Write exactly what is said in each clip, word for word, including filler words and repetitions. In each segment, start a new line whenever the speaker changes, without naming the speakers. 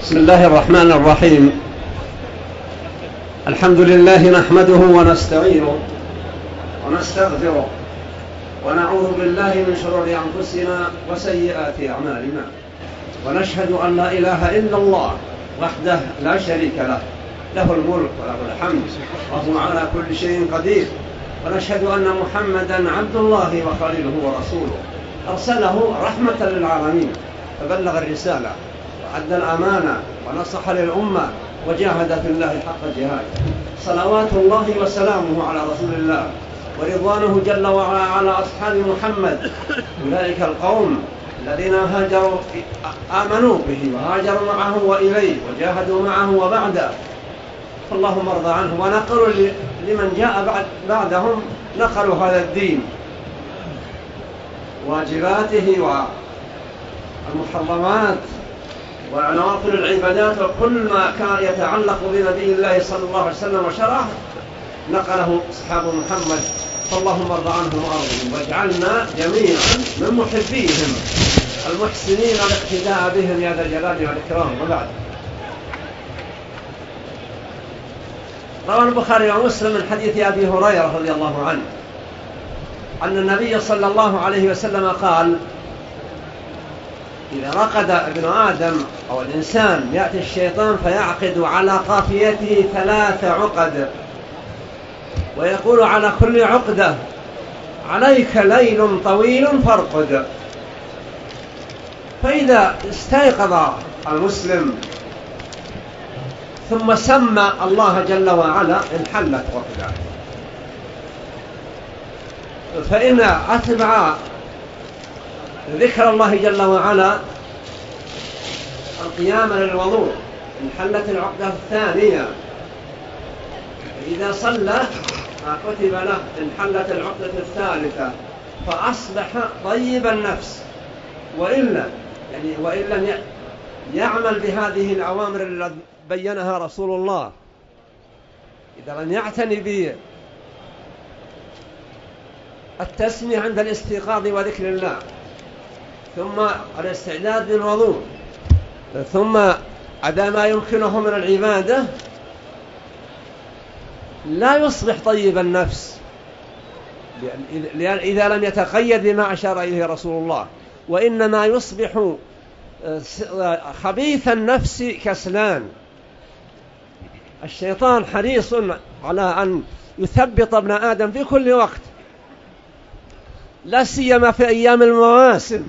بسم الله الرحمن الرحيم. الحمد لله نحمده ونستعينه ونستغفره ونعوذ بالله من شرور أنفسنا وسيئات أعمالنا، ونشهد أن لا إله إلا الله وحده لا شريك له، له الملك وله الحمد وهو على كل شيء قدير، ونشهد أن محمدا عبد الله وخليله ورسوله، أرسله رحمة للعالمين، فبلغ الرسالة وأدى الأمانة ونصح للأمة وجاهد في الله حق جهاده، صلوات الله وسلامه على رسول الله ورضوانه جل وعلا على أصحاب محمد، أولئك القوم الذين هاجروا آمنوا به وهاجروا معه وإليه وجاهدوا معه وبعده، فاللهم ارضى عنهم، ونقلوا لمن جاء بعدهم نقلوا هذا الدين واجباته والمحرمات ونوافل العبادات وكل ما كان يتعلق بنبي الله صلى الله عليه وسلم وشرعه نقله أصحاب محمد، فاللهم ارضى عنهم وارضهم، واجعلنا جميعا من محبيهم المحسنين الاقتداء بهم يا ذا الجلال والإكرام. وبعد، روى البخاري ومسلم من حديث أبي هريرة رضي الله عنه أن النبي صلى الله عليه وسلم قال: إذا رقد ابن آدم أو الإنسان يأتي الشيطان فيعقد على قافيته ثلاث عقد، ويقول على كل عقدة: عليك ليل طويل فارقد. فإذا استيقظ المسلم ثم سمى الله جل وعلا انحلت عقده، فإن أتبع ذكر الله جل وعلا القيام للوضوء انحلت العقدة الثانية، إذا صلى كتب له انحلت العقدة الثالثة، فأصبح طيب النفس. وإلا يعني وإن لم يعمل بهذه الأوامر التي بينها رسول الله، إذا لم يعتني بالتسمية عند الاستيقاظ وذكر الله، ثم الاستعداد للوضوء، ثم أداء ما يمكنه من العبادة، لا يصبح طيب النفس إذا لم يتقيد بما أشار إليه رسول الله، وإنما يصبح خبيث النفس كسلان. الشيطان حريص على أن يثبط ابن آدم في كل وقت، لا سيما في أيام المواسم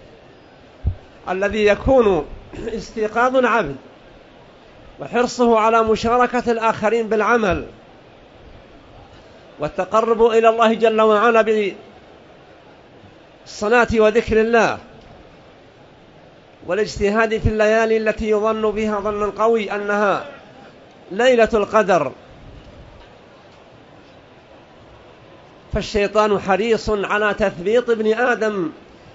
الذي يكون استيقاظ العبد وحرصه على مشاركة الآخرين بالعمل والتقرب إلى الله جل وعلا بالصلاة وذكر الله والاجتهاد في الليالي التي يظن بها ظن قوي أنها ليلة القدر. فالشيطان حريص على تثبيط ابن آدم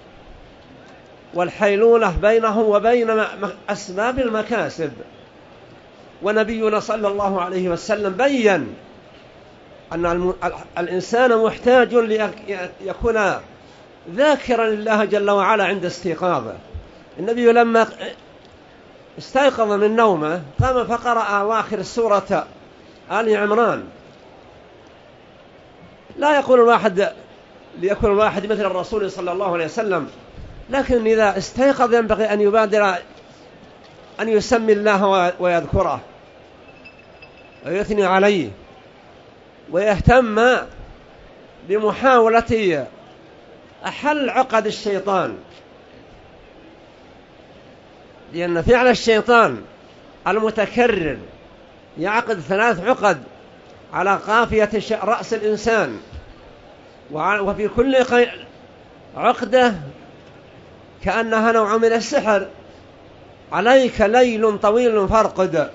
والحيلولة بينه وبين أسباب المكاسب، ونبينا صلى الله عليه وسلم بيّن أن الإنسان محتاج ليكون ذاكرا لله جل وعلا عند استيقاظه. النبي لما استيقظ من نومه قام فقرأ أواخر سورة آل عمران. لا يقول الواحد ليكون الواحد مثل الرسول صلى الله عليه وسلم، لكن إذا استيقظ ينبغي أن يبادر أن يسمي الله ويذكره ويثني عليه ويهتم بمحاولة أحل عقد الشيطان، لأن فعل الشيطان المتكرر يعقد ثلاث عقد على قافية رأس الإنسان، وفي كل عقدة كأنها نوع من السحر: عليك ليل طويل فارقد.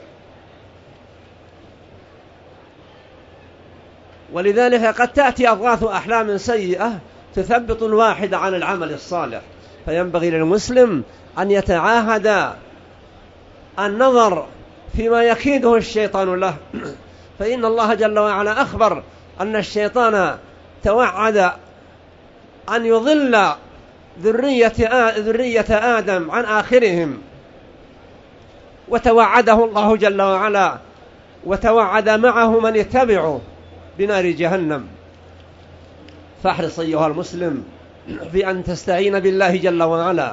ولذلك قد تأتي أضغاث أحلام سيئة تثبط الواحد عن العمل الصالح، فينبغي للمسلم أن يتعاهد النظر فيما يكيده الشيطان له، فإن الله جل وعلا أخبر أن الشيطان توعد أن يضل ذرية ذرية آدم عن آخرهم، وتوعده الله جل وعلا وتوعد معه من يتبعه بنار جهنم. فاحرص أيها المسلم في أن تستعين بالله جل وعلا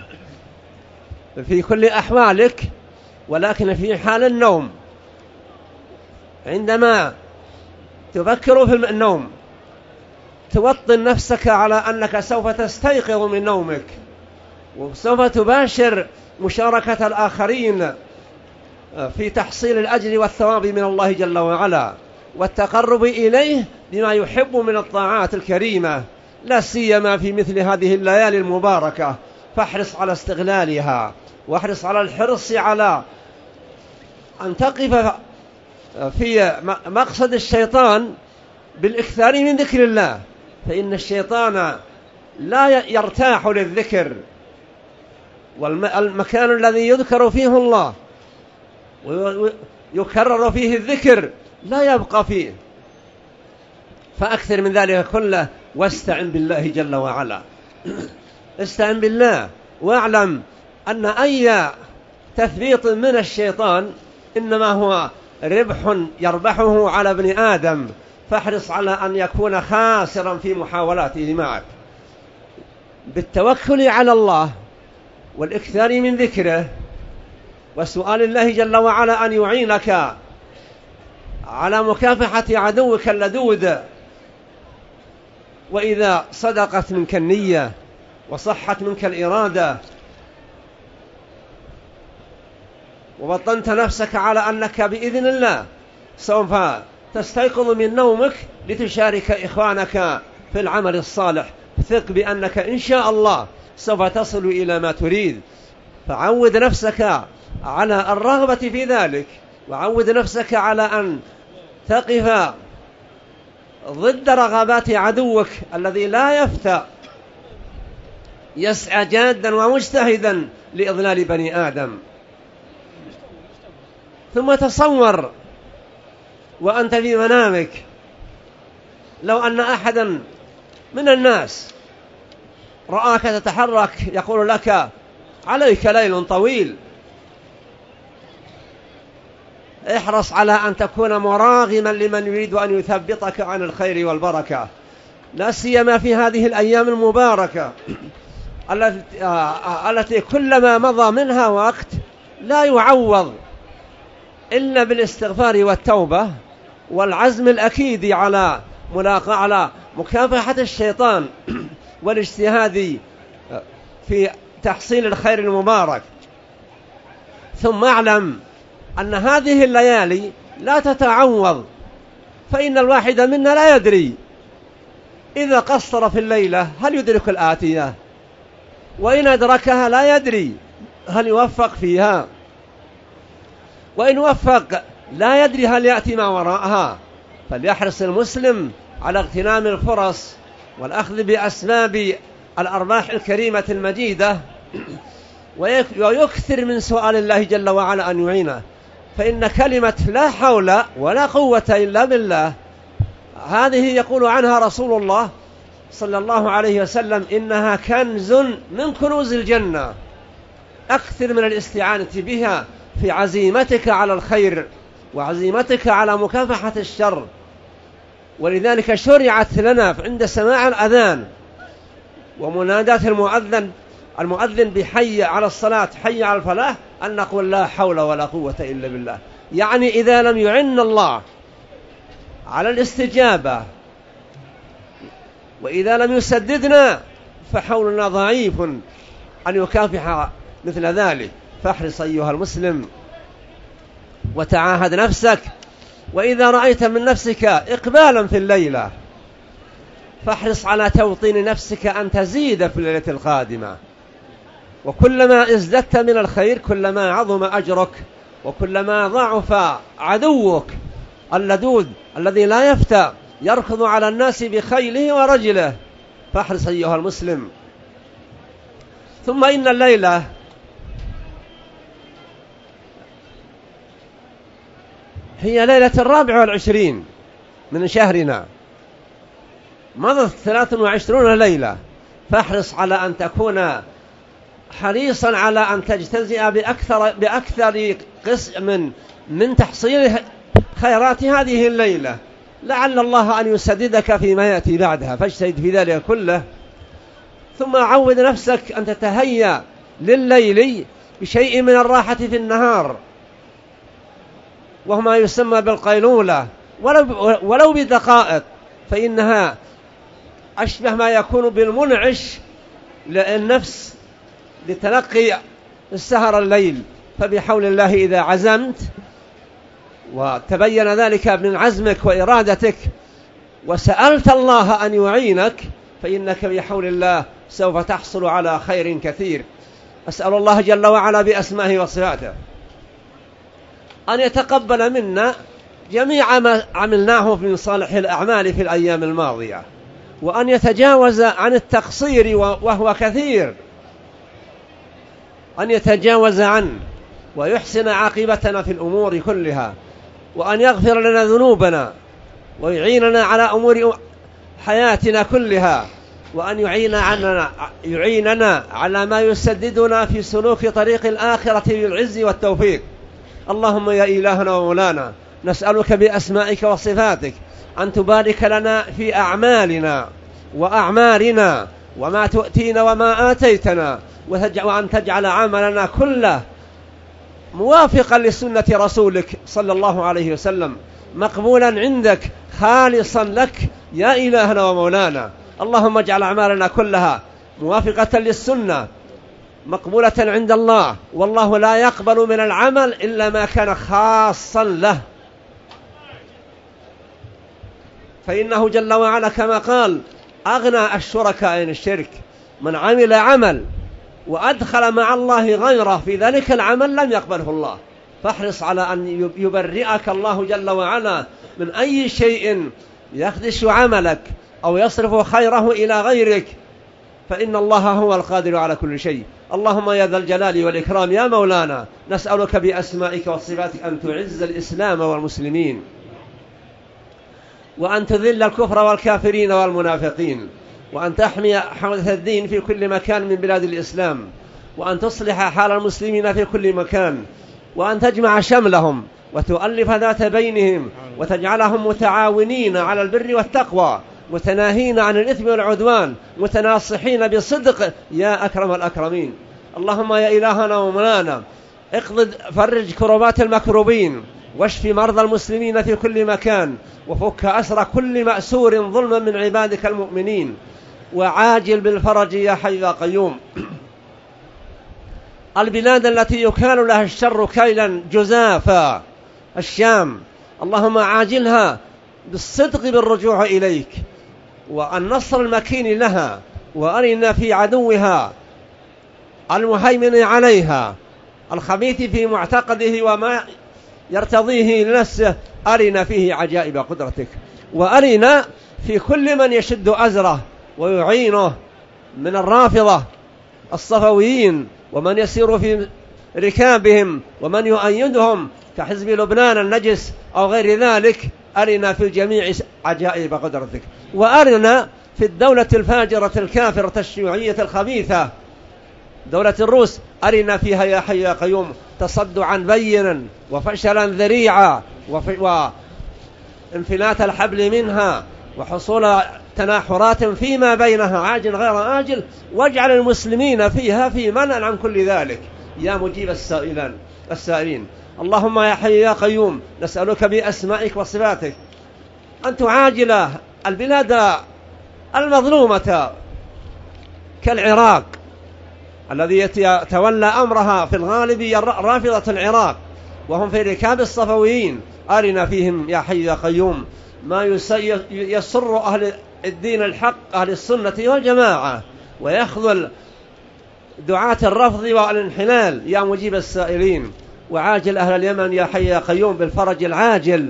في كل أحوالك، ولكن في حال النوم عندما تفكر في النوم توطن نفسك على أنك سوف تستيقظ من نومك وسوف تباشر مشاركة الآخرين في تحصيل الأجر والثواب من الله جل وعلا والتقرب إليه بما يحب من الطاعات الكريمة، لا سيما في مثل هذه الليالي المباركة. فاحرص على استغلالها، واحرص على الحرص على أن تقف في مقصد الشيطان بالإكثار من ذكر الله، فإن الشيطان لا يرتاح للذكر، والمكان الذي يذكر فيه الله ويكرر فيه الذكر لا يبقى فيه. فأكثر من ذلك كله واستعن بالله جل وعلا. استعن بالله واعلم أن أي تثبيط من الشيطان إنما هو ربح يربحه على ابن آدم، فاحرص على أن يكون خاسرا في محاولاته معك بالتوكل على الله والإكثار من ذكره وسؤال الله جل وعلا أن يعينك على مكافحة عدوك اللدود. وإذا صدقت منك النية وصحت منك الإرادة ووطنت نفسك على أنك بإذن الله سوف تستيقظ من نومك لتشارك إخوانك في العمل الصالح، ثق بأنك إن شاء الله سوف تصل إلى ما تريد. فعود نفسك على الرغبة في ذلك، وعود نفسك على أن تقف ضد رغبات عدوك الذي لا يفتى، يسعى جادا ومجتهدا لإضلال بني آدم. ثم تصور وأنت في منامك لو أن أحدا من الناس رآك تتحرك يقول لك عليك ليل طويل، احرص على أن تكون مراغما لمن يريد أن يثبطك عن الخير والبركة، لا سيما في هذه الأيام المباركة التي كلما مضى منها وقت لا يعوض إلا بالاستغفار والتوبة والعزم الأكيد على ملاقاة على مكافحة الشيطان والاجتهاد في تحصيل الخير المبارك. ثم اعلم أن هذه الليالي لا تتعوض، فإن الواحد منا لا يدري إذا قصر في الليلة هل يدرك الآتية، وإن أدركها لا يدري هل يوفق فيها، وإن وفق لا يدري هل يأتي ما وراءها. فليحرص المسلم على اغتنام الفرص والأخذ بأسباب الأرباح الكريمة المجيدة، ويكثر من سؤال الله جل وعلا أن يعينه، فإن كلمة لا حول ولا قوة إلا بالله هذه يقول عنها رسول الله صلى الله عليه وسلم إنها كنز من كنوز الجنة. أكثر من الاستعانة بها في عزيمتك على الخير وعزيمتك على مكافحة الشر. ولذلك شرعت لنا عند سماع الأذان ومنادات المؤذن المؤذن بحي على الصلاة حي على الفلاح أن نقول لا حول ولا قوة إلا بالله، يعني إذا لم يعن الله على الاستجابة وإذا لم يسددنا فحولنا ضعيف أن يكافح مثل ذلك. فاحرص أيها المسلم وتعاهد نفسك، وإذا رأيت من نفسك إقبالا في الليلة فاحرص على توطين نفسك أن تزيد في الليلة القادمة، وكلما ازددت من الخير كلما عظم أجرك، وكلما ضعف عدوك اللدود الذي لا يفتى يركض على الناس بخيله ورجله. فاحرص أيها المسلم. ثم إن الليلة هي ليلة الرابع والعشرين من شهرنا، مضت ثلاث وعشرون ليلة، فاحرص على أن تكون حريصا على أن تجتزئ بأكثر, بأكثر قسم من تحصيل خيرات هذه الليلة، لعل الله أن يسددك فيما يأتي بعدها، فاجتهد في ذلك كله. ثم عود نفسك أن تتهيأ لليل بشيء من الراحة في النهار، وهو ما يسمى بالقيلولة، ولو, ولو بدقائق، فإنها أشبه ما يكون بالمنعش للنفس لتلقي السهر الليل. فبحول الله إذا عزمت وتبين ذلك من عزمك وإرادتك وسألت الله أن يعينك، فإنك بحول الله سوف تحصل على خير كثير. أسأل الله جل وعلا بأسمائه وصفاته أن يتقبل منا جميع ما عملناه من صالح الأعمال في الأيام الماضية، وأن يتجاوز عن التقصير وهو كثير، أن يتجاوز عنه ويحسن عاقبتنا في الأمور كلها، وأن يغفر لنا ذنوبنا ويعيننا على أمور حياتنا كلها، وأن يعيننا, يعيننا على ما يسددنا في سلوك طريق الآخرة بالعز والتوفيق. اللهم يا إلهنا ومولانا، نسألك بأسمائك وصفاتك أن تبارك لنا في أعمالنا وأعمارنا وما تؤتينا وما آتيتنا، وأن تجعل عملنا كله موافقا لسنة رسولك صلى الله عليه وسلم، مقبولا عندك خالصا لك يا إلهنا ومولانا. اللهم اجعل أعمالنا كلها موافقة للسنة مقبولة عند الله، والله لا يقبل من العمل إلا ما كان خاصا له، فإنه جل وعلا كما قال أغنى الشركاء عن الشرك، من عمل عمل وأدخل مع الله غيره في ذلك العمل لم يقبله الله. فاحرص على أن يبرئك الله جل وعلا من أي شيء يخدش عملك أو يصرف خيره إلى غيرك، فإن الله هو القادر على كل شيء. اللهم يا ذا الجلال والإكرام يا مولانا، نسألك بأسمائك وصفاتك أن تعز الإسلام والمسلمين، وأن تذل الكفر والكافرين والمنافقين، وأن تحمي حوزة الدين في كل مكان من بلاد الإسلام، وأن تصلح حال المسلمين في كل مكان، وأن تجمع شملهم وتؤلف ذات بينهم، وتجعلهم متعاونين على البر والتقوى، متناهين عن الإثم والعدوان، متناصحين بصدق يا أكرم الأكرمين. اللهم يا إلهنا ومولانا، اقض فرج كربات المكروبين، واشف مرضى المسلمين في كل مكان، وفك أسر كل مأسور ظلما من عبادك المؤمنين، وعاجل بالفرج يا حي يا قيوم. البلاد التي يكال لها الشر كيلا جزافا، الشام، اللهم عاجلها بالصدق بالرجوع إليك، والنصر المكين لها، وأرنا في عدوها المهيمن عليها الخبيث في معتقده وما يرتضيه لنفسه، أرنا فيه عجائب قدرتك، وأرنا في كل من يشد أزره ويعينه من الرافضة الصفويين، ومن يسير في ركابهم، ومن يؤيدهم كحزب لبنان النجس أو غير ذلك. أرنا في الجميع عجائب قدرتك، وأرنا في الدولة الفاجرة الكافرة الشيوعية الخبيثة دولة الروس، أرنا فيها يا حي يا قيوم تصدعا بينا وفشلا ذريعا وانفلات الحبل منها وحصول تناحرات فيما بينها عاجل غير آجل، واجعل المسلمين فيها في منع عن كل ذلك يا مجيب السائلين السائلين. اللهم يا حي يا قيوم، نسألك بأسمائك وصفاتك أن تعاجل البلاد المظلومة كالعراق الذي يتولى أمرها في الغالب رافضة العراق، وهم في ركاب الصفويين. أرنا فيهم يا حي يا قيوم ما يسر أهل الدين الحق أهل السنة والجماعة، ويخذل دعاة الرفض والانحلال يا مجيب السائلين. وعاجل أهل اليمن يا حي يا قيوم بالفرج العاجل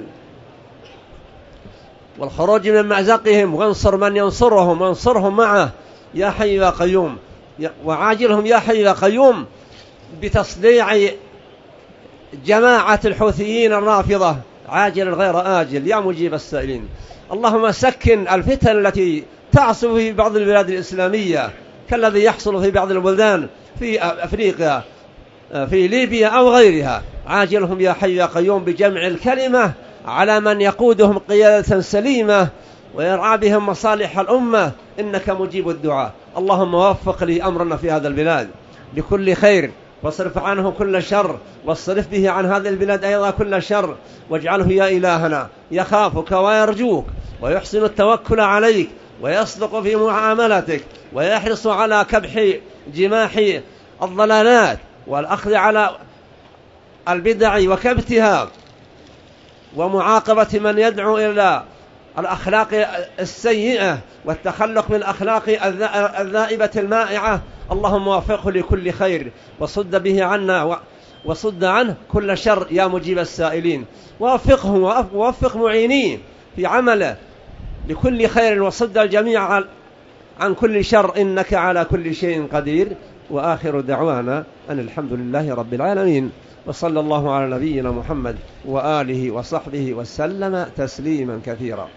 والخروج من مأزقهم، وانصر من ينصرهم وانصرهم معه يا حي يا قيوم. وعاجلهم يا حي يا قيوم بتصديع جماعة الحوثيين الرافضة عاجل غير آجل يا مجيب السائلين. اللهم سكن الفتن التي تعصف في بعض البلاد الإسلامية كالذي يحصل في بعض البلدان في أفريقيا في ليبيا أو غيرها. عاجلهم يا حي يا قيوم بجمع الكلمة على من يقودهم قيادة سليمة ويرعى بهم مصالح الأمة، إنك مجيب الدعاء. اللهم وفق لي أمرنا في هذا البلاد بكل خير، واصرف عنه كل شر، واصرف به عن هذه البلاد أيضا كل شر، واجعله يا إلهنا يخافك ويرجوك ويحسن التوكل عليك ويصدق في معاملتك ويحرص على كبح جماح الضلالات والأخذ على البدع وكبتها ومعاقبة من يدعو إلى الأخلاق السيئة والتخلق من الأخلاق الذائبة المائعة. اللهم وفقه لكل خير وصد به عنا وصد عنه كل شر يا مجيب السائلين. ووفقه ووفق معينيه في عمله لكل خير وصد الجميع عن كل شر، إنك على كل شيء قدير. وآخر دعوانا أن الحمد لله رب العالمين، وصلى الله على نبينا محمد وآله وصحبه وسلم تسليما كثيرا.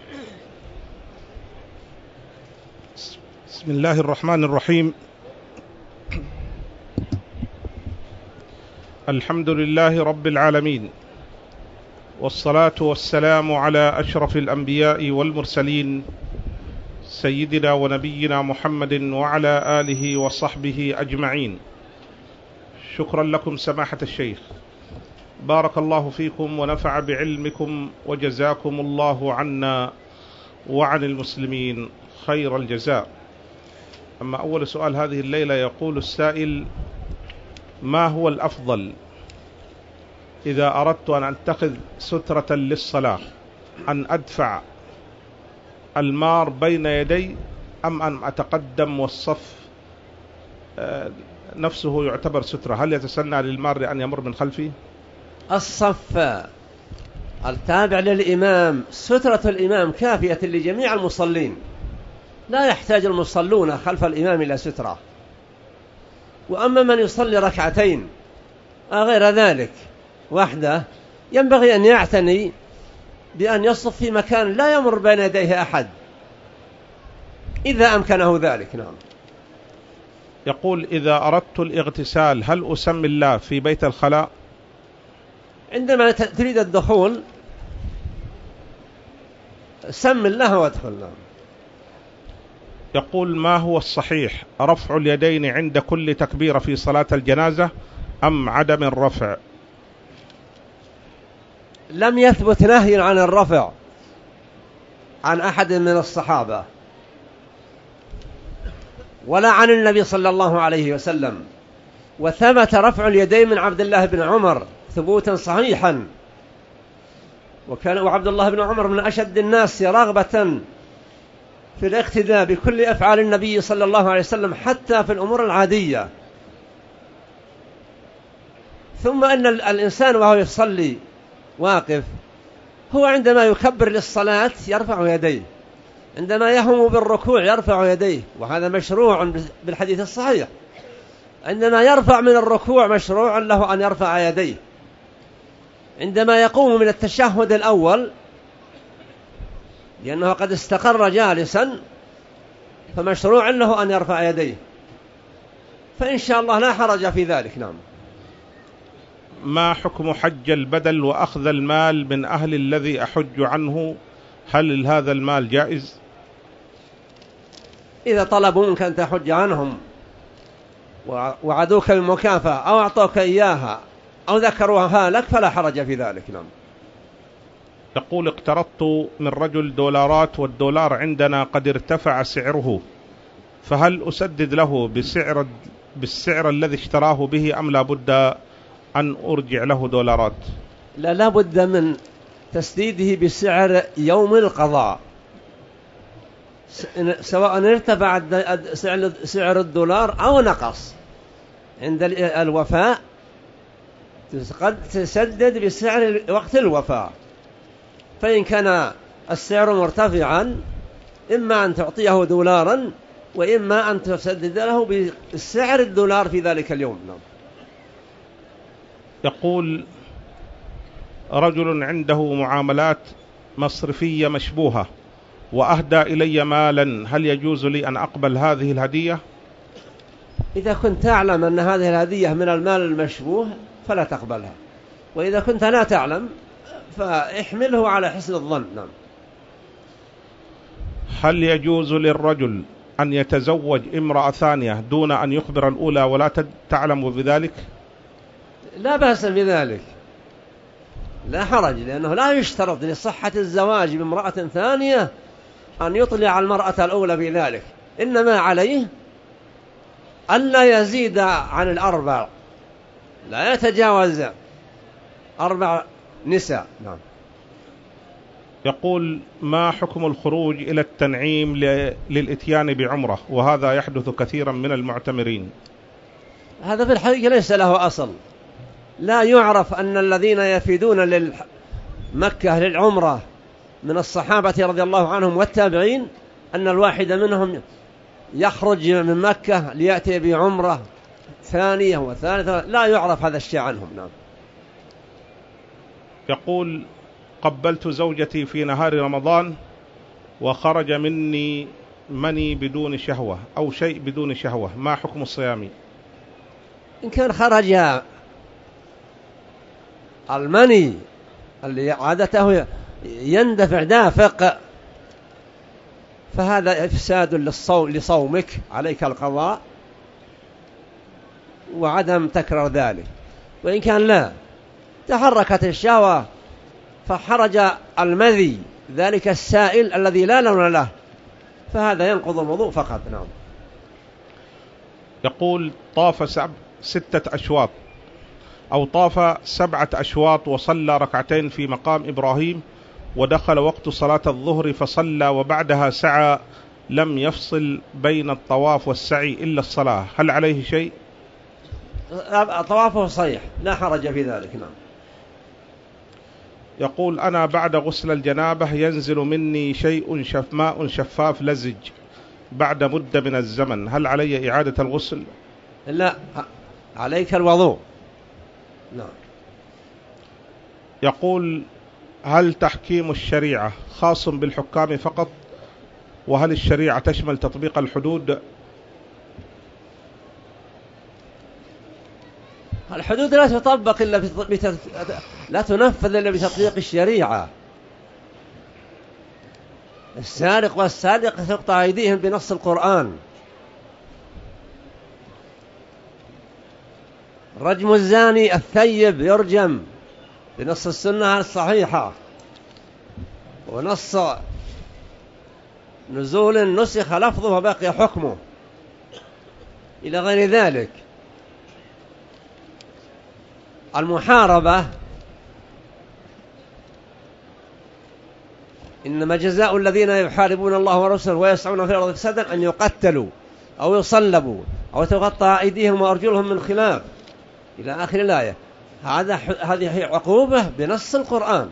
بسم الله الرحمن الرحيم. الحمد لله رب العالمين، والصلاة والسلام على أشرف الأنبياء والمرسلين سيدنا ونبينا محمد وعلى آله وصحبه أجمعين. شكرا لكم سماحة الشيخ، بارك الله فيكم ونفع بعلمكم، وجزاكم الله عنا وعن المسلمين خير الجزاء. أما أول سؤال هذه الليلة، يقول السائل: ما هو الأفضل إذا أردت أن أتخذ سترة للصلاة، أن أدفع المار بين يدي أم أن أتقدم والصف نفسه يعتبر سترة؟ هل يتسنى للمار أن يمر من خلفي؟
الصف التابع للإمام، سترة الإمام كافية لجميع المصلين، لا يحتاج المصلون خلف الإمام إلى سترة. وأما من يصلي ركعتين غير ذلك وحده، ينبغي أن يعتني بأن يصف في مكان لا يمر بين يديه أحد إذا أمكنه ذلك. نعم.
يقول: إذا أردت الاغتسال هل أسمي الله في بيت الخلاء؟
عندما تريد الدخول سم الله وادخل. نعم.
يقول: ما هو الصحيح، رفع اليدين عند كل تكبيرة في صلاة الجنازة أم عدم الرفع؟
لم يثبت نهي عن الرفع عن أحد من الصحابة ولا عن النبي صلى الله عليه وسلم، وثبت رفع اليدين من عبد الله بن عمر ثبوتا صحيحا، وكان عبد الله بن عمر من أشد الناس رغبة في الاقتداء بكل أفعال النبي صلى الله عليه وسلم حتى في الأمور العادية. ثم أن الإنسان وهو يصلي واقف هو عندما يكبر للصلاة يرفع يديه، عندما يهم بالركوع يرفع يديه، وهذا مشروع بالحديث الصحيح. عندما يرفع من الركوع مشروع له أن يرفع يديه، عندما يقوم من التشهد الأول لأنه قد استقر جالسا فمشروع له أن يرفع يديه، فإن شاء الله لا حرج في ذلك. نعم.
ما حكم حج البدل وأخذ المال من أهل الذي أحج عنه؟ هل هذا المال جائز؟
إذا طلبوا منك أن تحج عنهم وعدوك المكافأة أو أعطوك إياها أو ذكروها لك فلا حرج في ذلك. نعم.
يقول: اقترضت من رجل دولارات والدولار عندنا قد ارتفع سعره، فهل أسدد له بسعر بالسعر الذي اشتراه به أم لا بد أن أرجع له دولارات؟
لا لا بد من تسديده بسعر يوم القضاء، سواء ارتفع سعر الدولار أو نقص. عند الوفاء قد تسدد بسعر وقت الوفاء، فإن كان السعر مرتفعا إما أن تعطيه دولارا وإما أن تسدد له بسعر الدولار في ذلك اليوم. نعم.
يقول: رجل عنده معاملات مصرفية مشبوهة وأهدى إلي مالا، هل يجوز لي أن أقبل هذه الهدية؟
إذا كنت تعلم أن هذه الهدية من المال المشبوه فلا تقبلها، وإذا كنت لا تعلم فاحمله على حسن الظن. نعم.
هل يجوز للرجل أن يتزوج امرأة ثانية دون أن يخبر الأولى ولا تعلم بذلك؟
لا بأس بذلك، لا حرج، لأنه لا يشترط لصحة الزواج بامرأة ثانية أن يطلع المرأة الأولى بذلك، إنما عليه ألا يزيد عن الأربع، لا يتجاوز أربع نساء. نعم.
يقول: ما حكم الخروج إلى التنعيم للإتيان بعمرة وهذا يحدث كثيرا من المعتمرين؟
هذا في الحقيقة ليس له أصل، لا يعرف أن الذين يفيدون لمكة للعمرة من الصحابة رضي الله عنهم والتابعين أن الواحد منهم يخرج من مكة ليأتي بعمرة ثانية وثالثة، لا يعرف هذا الشيء عنهم. نعم.
يقول: قبلت زوجتي في نهار رمضان وخرج مني مني بدون شهوة أو شيء بدون شهوة، ما حكم الصيام؟
إن كان خرج المني اللي عادته يندفع دافق فهذا إفساد للصوم لصومك، عليك القضاء وعدم تكرار ذلك. وإن كان لا تحركت الشهوة فحرج المذي ذلك السائل الذي لا لون له فهذا ينقض الوضوء فقط. نعم.
يقول: طاف سب ستة أشواط أو طاف سبعة أشواط وصلى ركعتين في مقام إبراهيم ودخل وقت صلاة الظهر فصلى وبعدها سعى، لم يفصل بين الطواف والسعي إلا الصلاة، هل عليه شيء؟
طوافه صحيح، لا حرج في ذلك. نعم.
يقول: أنا بعد غسل الجنابة ينزل مني شيء شف ماء شفاف لزج بعد مدة من الزمن، هل علي إعادة الغسل؟
لا، عليك الوضوء. نعم.
يقول: هل تحكيم الشريعة خاص بالحكام فقط، وهل الشريعة تشمل تطبيق الحدود؟
الحدود لا تطبق إلا بتط... لا تنفذ إلا بتطبيق الشريعة. السارق والسارقة تقطع أيديهم بنص القرآن، رجم الزاني الثيب يرجم بنص السنة الصحيحة، ونص نزول نسخ لفظه وبقي حكمه إلى غير ذلك. المحاربة إنما جزاء الذين يحاربون الله ورسوله ويسعون في الأرض فسادا أن يقتلوا أو يصلبوا أو تقطع أيديهم وأرجلهم من خلاف إلى آخر الآية. هذا هذه عقوبة بنص القرآن.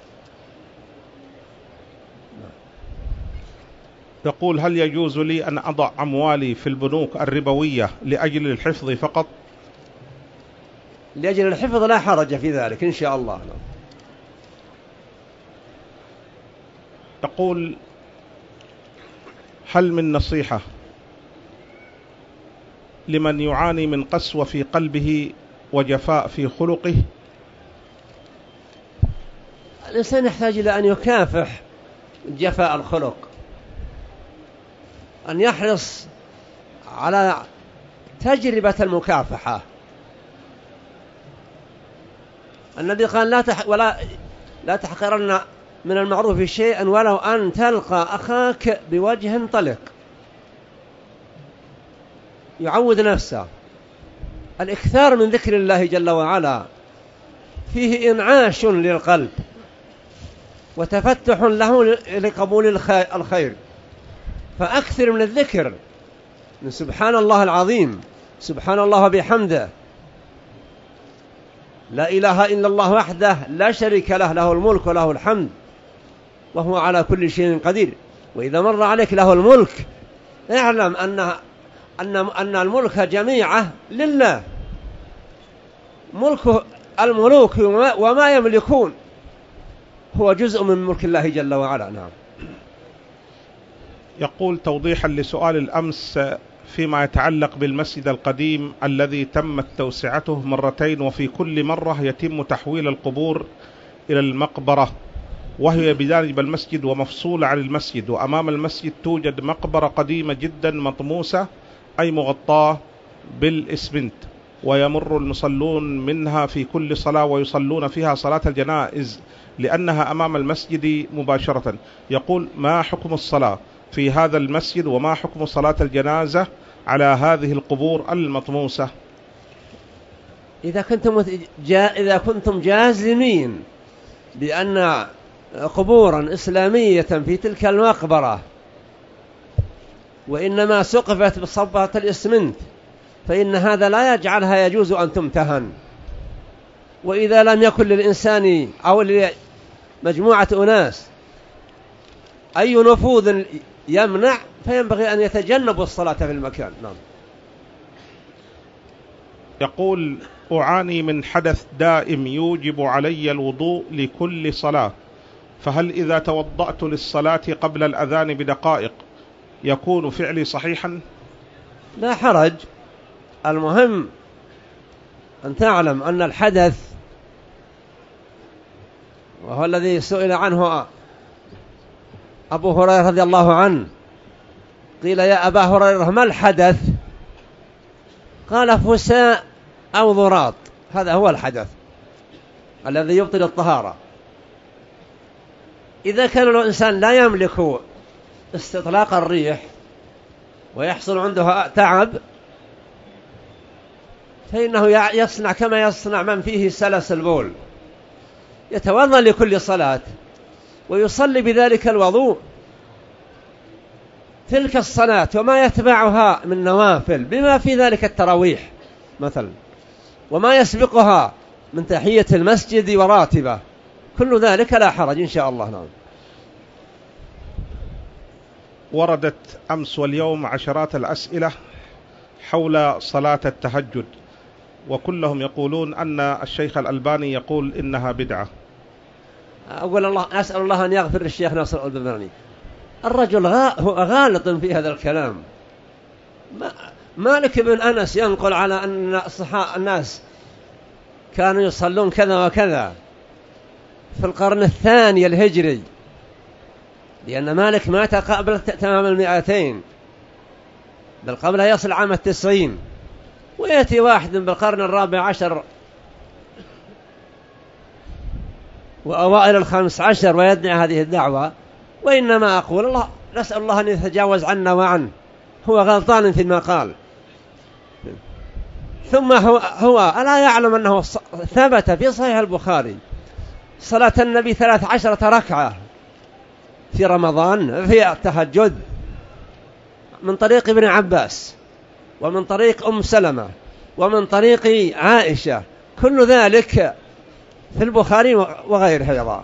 يقول: هل يجوز لي أن أضع أموالي في البنوك الربوية لأجل الحفظ فقط؟
لأجل الحفظ لا حرج في ذلك إن شاء الله.
يقول: هل من نصيحة لمن يعاني من قسوة في قلبه وجفاء في خلقه؟
الإنسان يحتاج إلى أن يكافح جفاء الخلق، أن يحرص على تجربة المكافحة. النبي قال: لا تح ولا لا تحقرن من المعروف شيئا ولو أن تلقى أخاك بوجه طلق. يعود نفسه. الإكثار من ذكر الله جل وعلا فيه إنعاش للقلب وتفتح له لقبول الخير، فأكثر من الذكر من سبحان الله العظيم، سبحان الله بحمده، لا إله إلا الله وحده لا شريك له، له الملك وله الحمد وهو على كل شيء قدير. وإذا مر عليك له الملك اعلم أن أن أن الملك جميعه لله، ملك الملوك وما يملكون هو جزء من ملك الله جل وعلا. نعم.
يقول: توضيحا لسؤال الأمس فيما يتعلق بالمسجد القديم الذي تمت توسعته مرتين، وفي كل مرة يتم تحويل القبور إلى المقبرة، وهي بجانب المسجد ومفصولة عن المسجد، وأمام المسجد توجد مقبرة قديمة جدا مطموسة أي مغطاة بالإسمنت، ويمر المصلون منها في كل صلاة ويصلون فيها صلاة الجنائز لأنها أمام المسجد مباشرة. يقول: ما حكم الصلاة في هذا المسجد وما حكم صلاة الجنازة على هذه القبور المطموسة؟
إذا كنتم جا... إذا كنتم جازمين بأن قبورا إسلامية في تلك المقبرة وإنما سقفت بصبة الإسمنت، فإن هذا لا يجعلها يجوز أن تمتهن. وإذا لم يكن للإنسان أو لمجموعة أناس أي نفوذ يمنع، فينبغي أن يتجنبوا الصلاة في المكان. نعم.
يقول: أعاني من حدث دائم يوجب علي الوضوء لكل صلاة، فهل إذا توضأت للصلاة قبل الأذان بدقائق يكون فعلي صحيحا؟
لا حرج، المهم أن تعلم أن الحدث، وهو الذي سئل عنه أبو هريرة رضي الله عنه، قيل: يا أبا هريرة ما الحدث؟ قال: فساء أو ضراط، هذا هو الحدث الذي يبطل الطهارة. إذا كان الإنسان لا يملك استطلاق الريح ويحصل عنده تعب، فإنه يصنع كما يصنع من فيه سلس البول، يتوضأ لكل صلاة ويصلي بذلك الوضوء تلك الصلاة وما يتبعها من نوافل، بما في ذلك التراويح مثلا، وما يسبقها من تحية المسجد وراتبة، كل ذلك لا حرج إن شاء الله. نعم.
وردت أمس واليوم عشرات الأسئلة حول صلاة التهجد، وكلهم يقولون أن الشيخ الألباني يقول إنها بدعة.
أقول الله أسأل الله أن يغفر للشيخ ناصر الألباني. الرجل غالط في هذا الكلام. مالك بن أنس ينقل على أن الناس كانوا يصلون كذا وكذا في القرن الثاني الهجري، لأن مالك مات قبل تمام المئتين، بل قبل يصل عام التسعين، ويأتي واحد بالقرن الرابع عشر وأوائل الخامس عشر ويدعي هذه الدعوة. وإنما أقول الله نسأل الله أن يتجاوز عنا وعنه، هو غلطان فيما قال. ثم هو, هو ألا يعلم أنه ثبت في صحيح البخاري صلاة النبي ثلاث عشرة ركعة في رمضان في التهجد من طريق ابن عباس ومن طريق أم سلمة ومن طريق عائشة، كل ذلك في البخاري وغيره أيضا.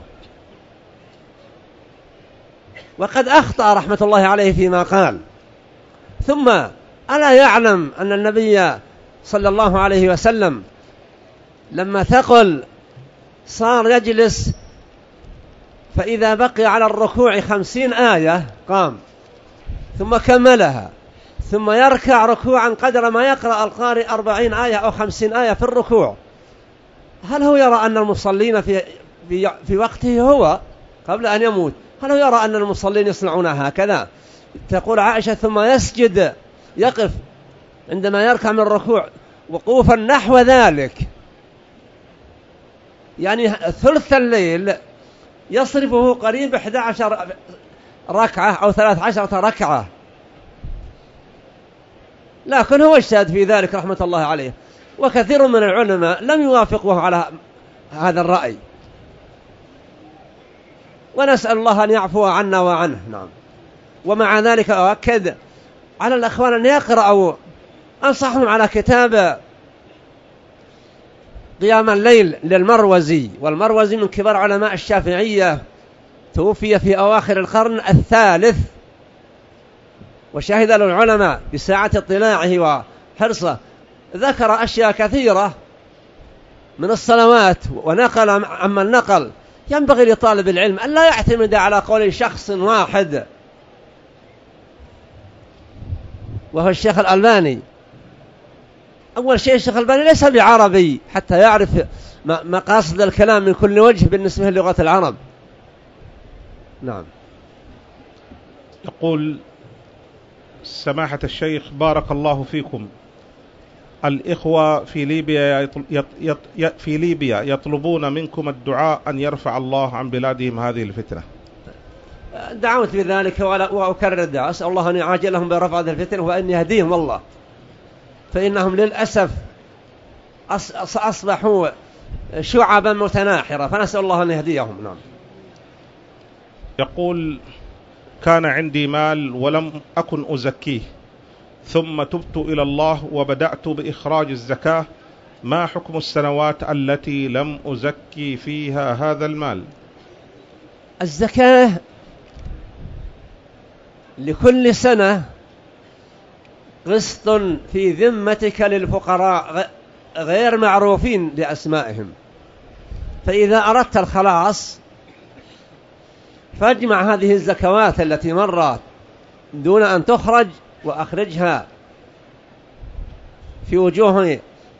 وقد أخطأ رحمة الله عليه فيما قال. ثم ألا يعلم أن النبي صلى الله عليه وسلم لما ثقل صار يجلس، فإذا بقي على الركوع خمسين آية قام ثم كملها، ثم يركع ركوعا قدر ما يقرأ القارئ أربعين آية أو خمسين آية في الركوع. هل هو يرى أن المصلين في, في, في وقته هو قبل أن يموت، هل هو يرى أن المصلين يصنعون هكذا؟ تقول عائشة: ثم يسجد، يقف عندما يركع من الركوع وقوفا نحو ذلك، يعني ثلث الليل يصرفه قريب إحدى عشرة ركعة أو ثلاث عشرة ركعة. لكن هو اجتهد في ذلك رحمة الله عليه، وكثير من العلماء لم يوافقوه على هذا الرأي، ونسأل الله أن يعفو عنا وعنه. نعم. ومع ذلك أؤكد على الأخوان أن يقرأوا، أنصحهم على كتاب قيام الليل للمروزي، والمروزي من كبار علماء الشافعية، توفي في أواخر القرن الثالث، وشهد له العلماء بساعة اطلاعه وحرصه، ذكر أشياء كثيرة من الصلوات ونقل عما النقل. ينبغي لطالب العلم أن لا يعتمد على قول شخص واحد.
وهو الشيخ الألباني. أول شيء الشيخ الألباني ليس بعربي حتى يعرف مقاصد الكلام من كل وجه بالنسبة للغة العرب. نعم.
يقول سماحة الشيخ بارك الله فيكم، الإخوة في ليبيا يطل... يط... يط... في ليبيا يطلبون منكم الدعاء أن يرفع الله عن بلادهم هذه الفتنة.
دعوت بذلك وأكرر الدعاء، أسأل الله أن يعاجلهم برفع هذه الفتنة وأن يهديهم الله، فإنهم للأسف أصبحوا شعبا متناحرة، فنسأل الله أن يهديهم. نعم.
يقول كان عندي مال ولم أكن أزكيه، ثم تبت إلى الله وبدأت بإخراج الزكاة، ما حكم السنوات التي لم أزكي فيها هذا المال؟
الزكاة لكل سنة قسط في ذمتك للفقراء غير معروفين لأسمائهم، فإذا أردت الخلاص فاجمع هذه الزكوات التي مرت دون أن تخرج وأخرجها في وجوه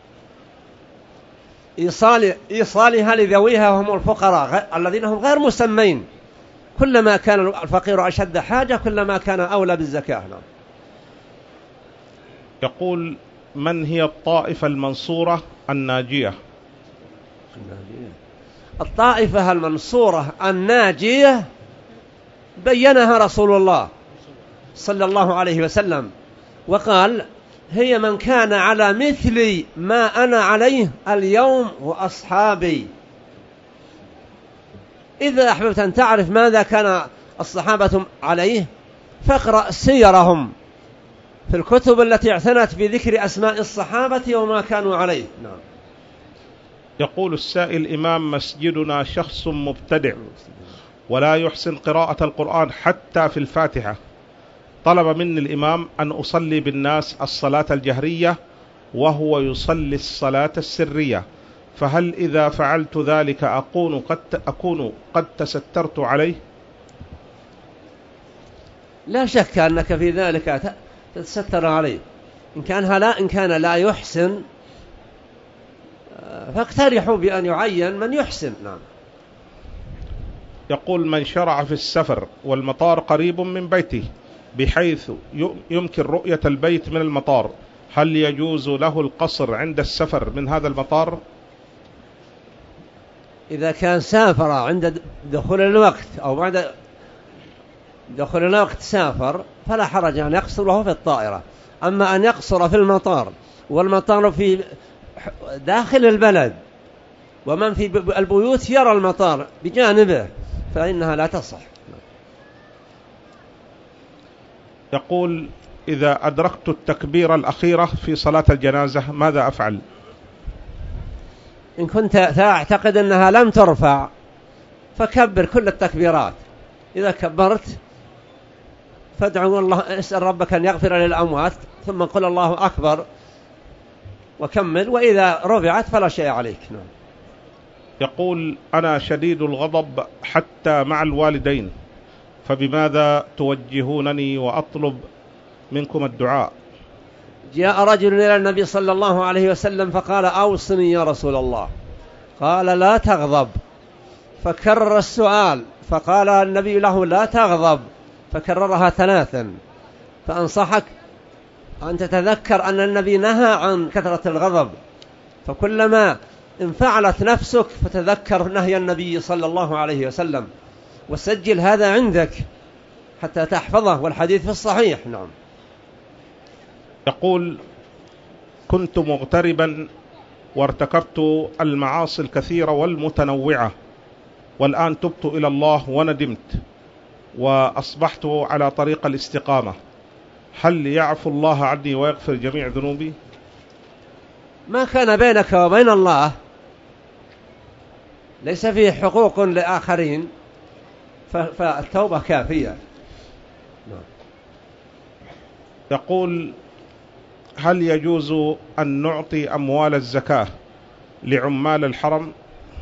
إيصال إيصالها لذويها وهم الفقراء الذين هم غير مسمين. كلما كان الفقير أشد حاجة كلما كان أولى بالزكاة.
يقول من هي الطائفة المنصورة الناجية؟
الطائفة المنصورة الناجية بينها رسول الله صلى الله عليه وسلم وقال هي من كان على مثل ما أنا عليه اليوم وأصحابي. إذا أحببت أن تعرف ماذا كان الصحابة عليه فاقرأ سيرهم في الكتب التي اعتنت بذكر أسماء الصحابة وما كانوا عليه. نعم.
يقول السائل إمام مسجدنا شخص مبتدع ولا يحسن قراءة القرآن حتى في الفاتحة، طلب مني الإمام أن أصلي بالناس الصلاة الجهرية وهو يصلي الصلاة السرية، فهل إذا فعلت ذلك أكون قد, أكون قد تسترت عليه؟
لا شك أنك في ذلك تتستر عليه، إن كان لا إن كان لا يحسن فاقترحوا بأن يعين من يحسن. نعم.
يقول من شرع في السفر والمطار قريب من بيته بحيث يمكن رؤية البيت من المطار، هل يجوز له القصر عند السفر من هذا المطار؟
إذا كان سافر عند دخول الوقت أو بعد دخول الوقت سافر فلا حرج أن يقصر له في الطائرة، أما أن يقصر في المطار والمطار في داخل البلد ومن في البيوت يرى المطار بجانبه فإنها لا تصح.
يقول إذا أدركت التكبيرة الأخيرة في صلاة الجنازة ماذا أفعل؟
إن كنت تعتقد أنها لم ترفع فكبر كل التكبيرات، إذا كبرت فادعوا الله، اسأل ربك أن يغفر للأموات ثم قل الله أكبر وكمل، وإذا رفعت فلا شيء عليك. نعم.
يقول أنا شديد الغضب حتى مع الوالدين، فبماذا توجهونني وأطلب منكم الدعاء؟
جاء رجل إلى النبي صلى الله عليه وسلم فقال أوصني يا رسول الله، قال لا تغضب، فكرر السؤال فقال النبي له لا تغضب، فكررها ثلاثا، فأنصحك أن تتذكر أن النبي نهى عن كثرة الغضب، فكلما انفعلت نفسك فتذكر نهي النبي صلى الله عليه وسلم وسجل هذا عندك حتى تحفظه، والحديث في الصحيح. نعم.
يقول كنت مغتربا وارتكبت المعاصي الكثيرة والمتنوعة، والآن تبت إلى الله وندمت وأصبحت على طريق الاستقامة، هل يعفو الله عني ويغفر جميع ذنوبي؟
ما كان بينك وبين الله ليس فيه حقوق لآخرين فالتوبة كافية.
يقول هل يجوز أن نعطي أموال الزكاة لعمال الحرم؟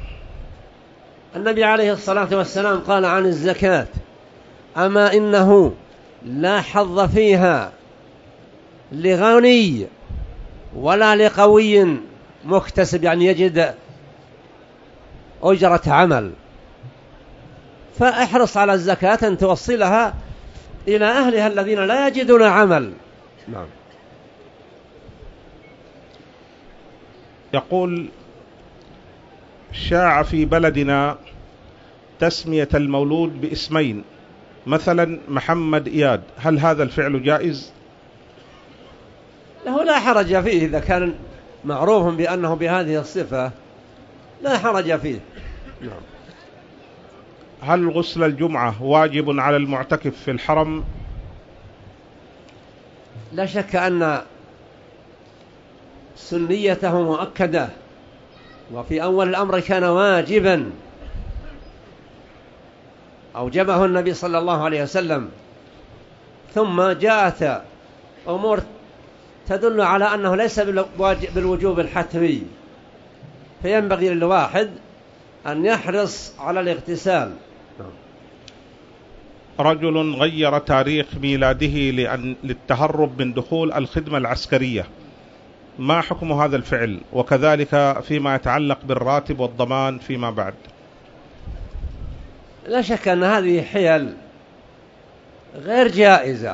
النبي عليه الصلاة والسلام قال عن الزكاة أما إنه لا حظ فيها لغني ولا لقوي مكتسب، يعني يجد أجرة عمل، فاحرص على الزكاة أن توصلها إلى أهلها الذين لا يجدون عمل. نعم.
يقول: شاع في بلدنا تسمية المولود باسمين، مثلا محمد إياد، هل هذا الفعل جائز؟
له لا حرج فيه إذا كان معروف بأنه بهذه الصفة، لا حرج فيه. نعم.
هل غسل الجمعة واجب على المعتكف في الحرم؟
لا شك أن سنيته مؤكدة، وفي أول الأمر كان واجبا أوجبه النبي صلى الله عليه وسلم، ثم جاءت أمور تدل على أنه ليس بالوجوب الحتمي، فينبغي للواحد أن يحرص على الاغتسال.
رجل غير تاريخ ميلاده لأن للتهرب من دخول الخدمة العسكرية، ما حكم هذا الفعل؟ وكذلك فيما يتعلق بالراتب والضمان فيما بعد.
لا شك أن هذه حيل غير جائزة.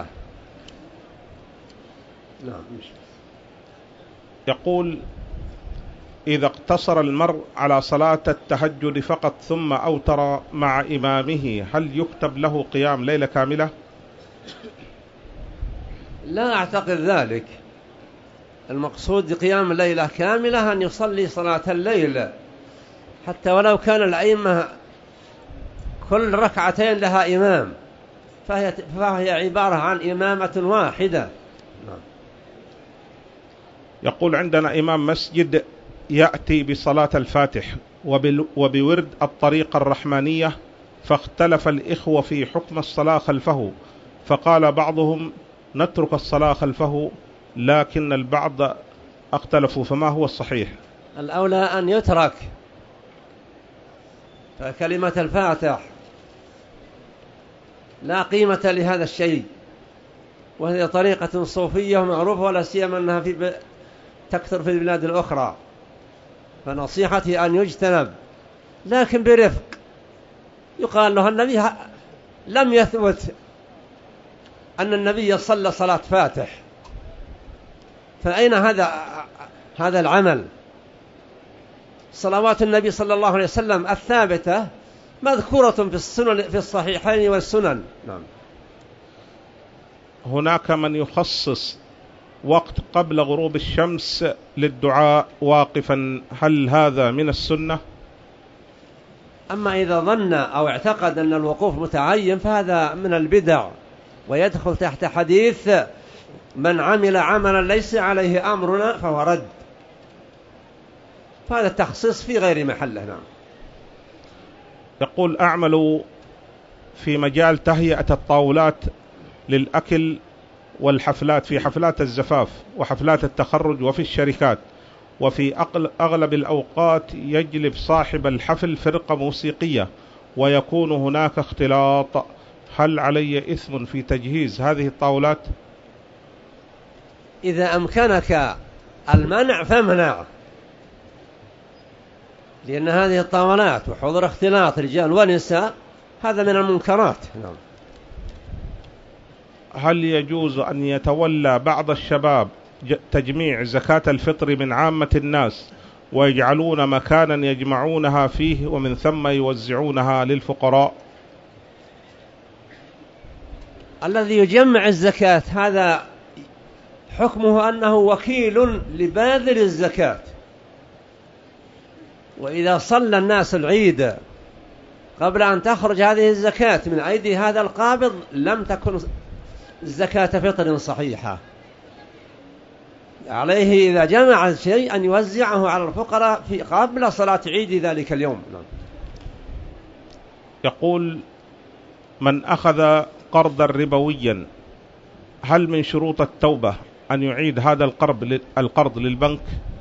نعم.
يقول: إذا اقتصر المرء على صلاة التهجد فقط ثم أوتر مع إمامه، هل يكتب له قيام ليلة كاملة؟
لا أعتقد ذلك. المقصود قيام ليلة كاملة أن يصلي صلاة الليل، حتى ولو كان الأئمة كل ركعتين لها إمام، فهي, فهي عبارة عن إمامة واحدة.
يقول: عندنا إمام مسجد يأتي بصلاة الفاتح وبورد الطريقة الرحمانية، فاختلف الإخوة في حكم الصلاة خلفه، فقال بعضهم نترك الصلاة خلفه، لكن البعض اختلفوا، فما هو الصحيح؟
الأولى أن يترك، فكلمة الفاتح لا قيمة لهذا الشيء، وهي طريقة صوفية معروفة، ولا سيما أنها في ب... تكثر في البلاد الأخرى، فنصيحتي أن يجتنب، لكن برفق. يقال له النبي لم يثبت أن النبي صلى صلاة فاتح، فأين هذا هذا العمل؟ صلوات النبي صلى الله عليه وسلم الثابتة مذكورة في السنن في الصحيحين والسنن. نعم.
هناك من يخصص وقت قبل غروب الشمس للدعاء واقفا، هل هذا من السنة؟
أما إذا ظن أو اعتقد أن الوقوف متعين فهذا من البدع، ويدخل تحت حديث من عمل عملا ليس عليه أمرنا فهو رد، فهذا التخصيص في غير محله. نعم.
يقول: أعمل في مجال تهيئة الطاولات للأكل والحفلات، في حفلات الزفاف وحفلات التخرج وفي الشركات، وفي أغلب الأوقات يجلب صاحب الحفل فرقة موسيقية ويكون هناك اختلاط، هل علي إثم في تجهيز هذه الطاولات؟
إذا أمكنك المنع فامنع، لأن هذه الطاولات وحضور اختلاط رجال ونساء هذا من المنكرات. نعم.
هل يجوز أن يتولى بعض الشباب تجميع زكاة الفطر من عامة الناس ويجعلون مكانا يجمعونها فيه ومن ثم يوزعونها للفقراء؟
الذي يجمع الزكاة هذا حكمه أنه وكيل لباذل الزكاة، وإذا صلى الناس العيد قبل أن تخرج هذه الزكاة من أيدي هذا القابض لم تكن الزكاة فطر صحيحة، عليه إذا جمع شيء أن يوزعه على الفقراء في قبل صلاة عيد ذلك اليوم.
يقول: من أخذ قرضا ربويا هل من شروط التوبة أن يعيد هذا القرض القرض للبنك؟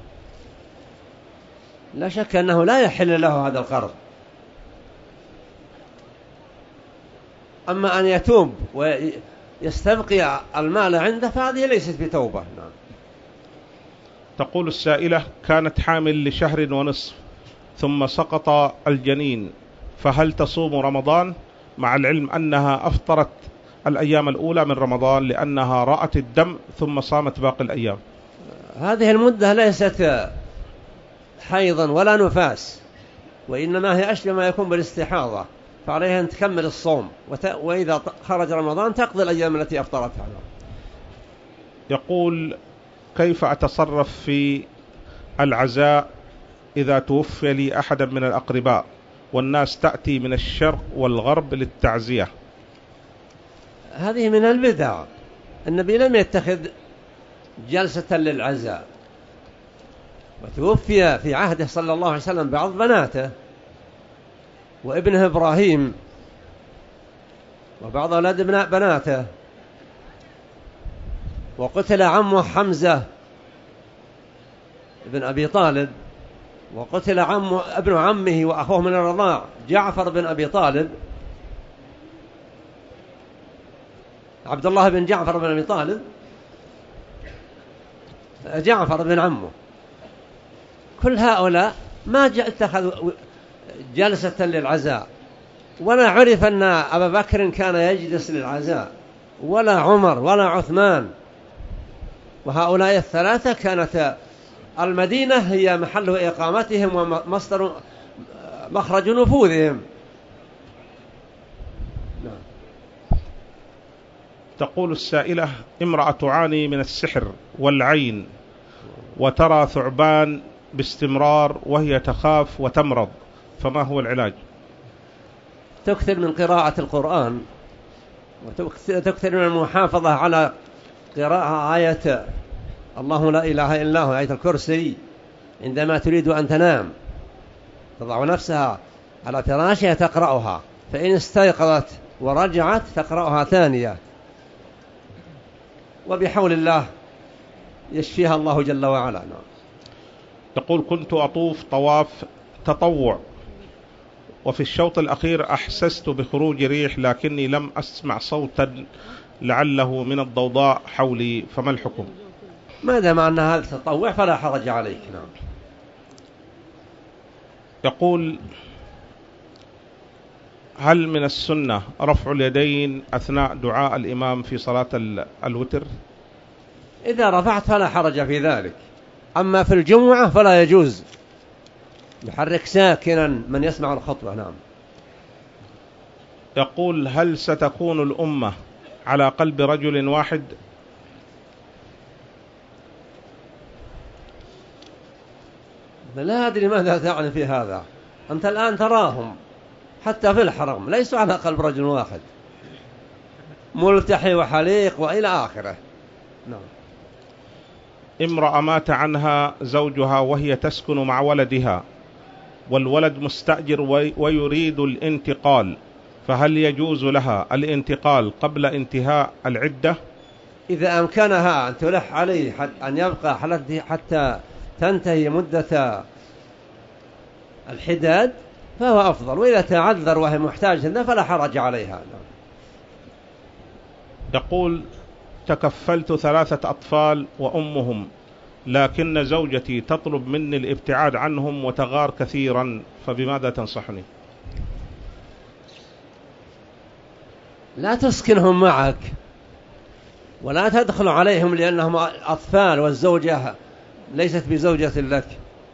لا شك أنه لا يحل له هذا القرض، أما أن يتوب يستبقي المال عنده فهذه ليست بتوبة. نعم.
تقول السائلة: كانت حامل لشهر ونصف ثم سقط الجنين، فهل تصوم رمضان مع العلم أنها أفطرت الأيام الأولى من رمضان لأنها رأت الدم ثم صامت باقي الأيام؟
هذه المدة ليست حيضا ولا نفاس، وإنما هي أشبه ما يكون بالاستحاضة، فعليها أن تكمل الصوم، وإذا خرج رمضان تقضي الأيام التي أفطرتها.
يقول: كيف أتصرف في العزاء إذا توفي لي أحد من الأقرباء والناس تأتي من الشرق والغرب للتعزية؟
هذه من البدع. النبي لم يتخذ جلسة للعزاء، وتوفي في عهده صلى الله عليه وسلم بعض بناته وابنه إبراهيم وبعض أولاد بناته، وقتل عمه حمزة ابن أبي طالب، وقتل عمه ابن عمه وأخوه من الرضاع جعفر بن أبي طالب، عبد الله بن جعفر بن أبي طالب، جعفر بن عمه. كل هؤلاء ما اتخذوا جلسة للعزاء، ولا عرف أن أبا بكر كان يجلس للعزاء، ولا عمر ولا عثمان. وهؤلاء الثلاثة كانت المدينة هي محل إقامتهم ومصدر مخرج نفوذهم.
تقول السائلة: امرأة تعاني من السحر والعين وترى ثعبان باستمرار وهي تخاف وتمرض، فما هو العلاج؟
تكثر من قراءة القرآن، وتكثر من المحافظة على قراءة آية الله لا إله إلا هو، آية الكرسي، عندما تريد أن تنام تضع نفسها على فراشها تقرأها، فإن استيقظت ورجعت تقرأها ثانية، وبحول الله يشفيها الله جل وعلا.
يقول: كنت أطوف طواف تطوع، وفي الشوط الأخير أحسست بخروج ريح لكني لم أسمع صوتا لعله من الضوضاء حولي، فما الحكم؟
ما دام أن هذا تطوع فلا حرج عليك. نعم.
يقول: هل من السنة رفع اليدين أثناء دعاء الإمام في صلاة الوتر؟
إذا رفعت فلا حرج في ذلك، أما في الجمعة فلا يجوز، يحرك ساكنا من يسمع الخطبة. نعم.
يقول: هل ستكون الأمة على قلب رجل واحد؟
لا أدري ماذا تعني في هذا. أنت الآن تراهم حتى في الحرم ليسوا على قلب رجل واحد، ملتحي وحليق وإلى آخره. نعم.
امرأة مات عنها زوجها وهي تسكن مع ولدها، والولد مستأجر ويريد الانتقال، فهل يجوز لها الانتقال قبل انتهاء العدة؟
إذا أمكنها أن تلح عليه أن يبقى حتى تنتهي مدة الحداد فهو أفضل، وإذا تعذر وهي محتاجة فلا حرج عليها.
يقول: تكفلت ثلاثة أطفال وأمهم، لكن زوجتي تطلب مني الابتعاد عنهم وتغار كثيرا، فبماذا تنصحني؟
لا تسكنهم معك ولا تدخل عليهم لأنهم أطفال، والزوجة ليست بزوجة لك،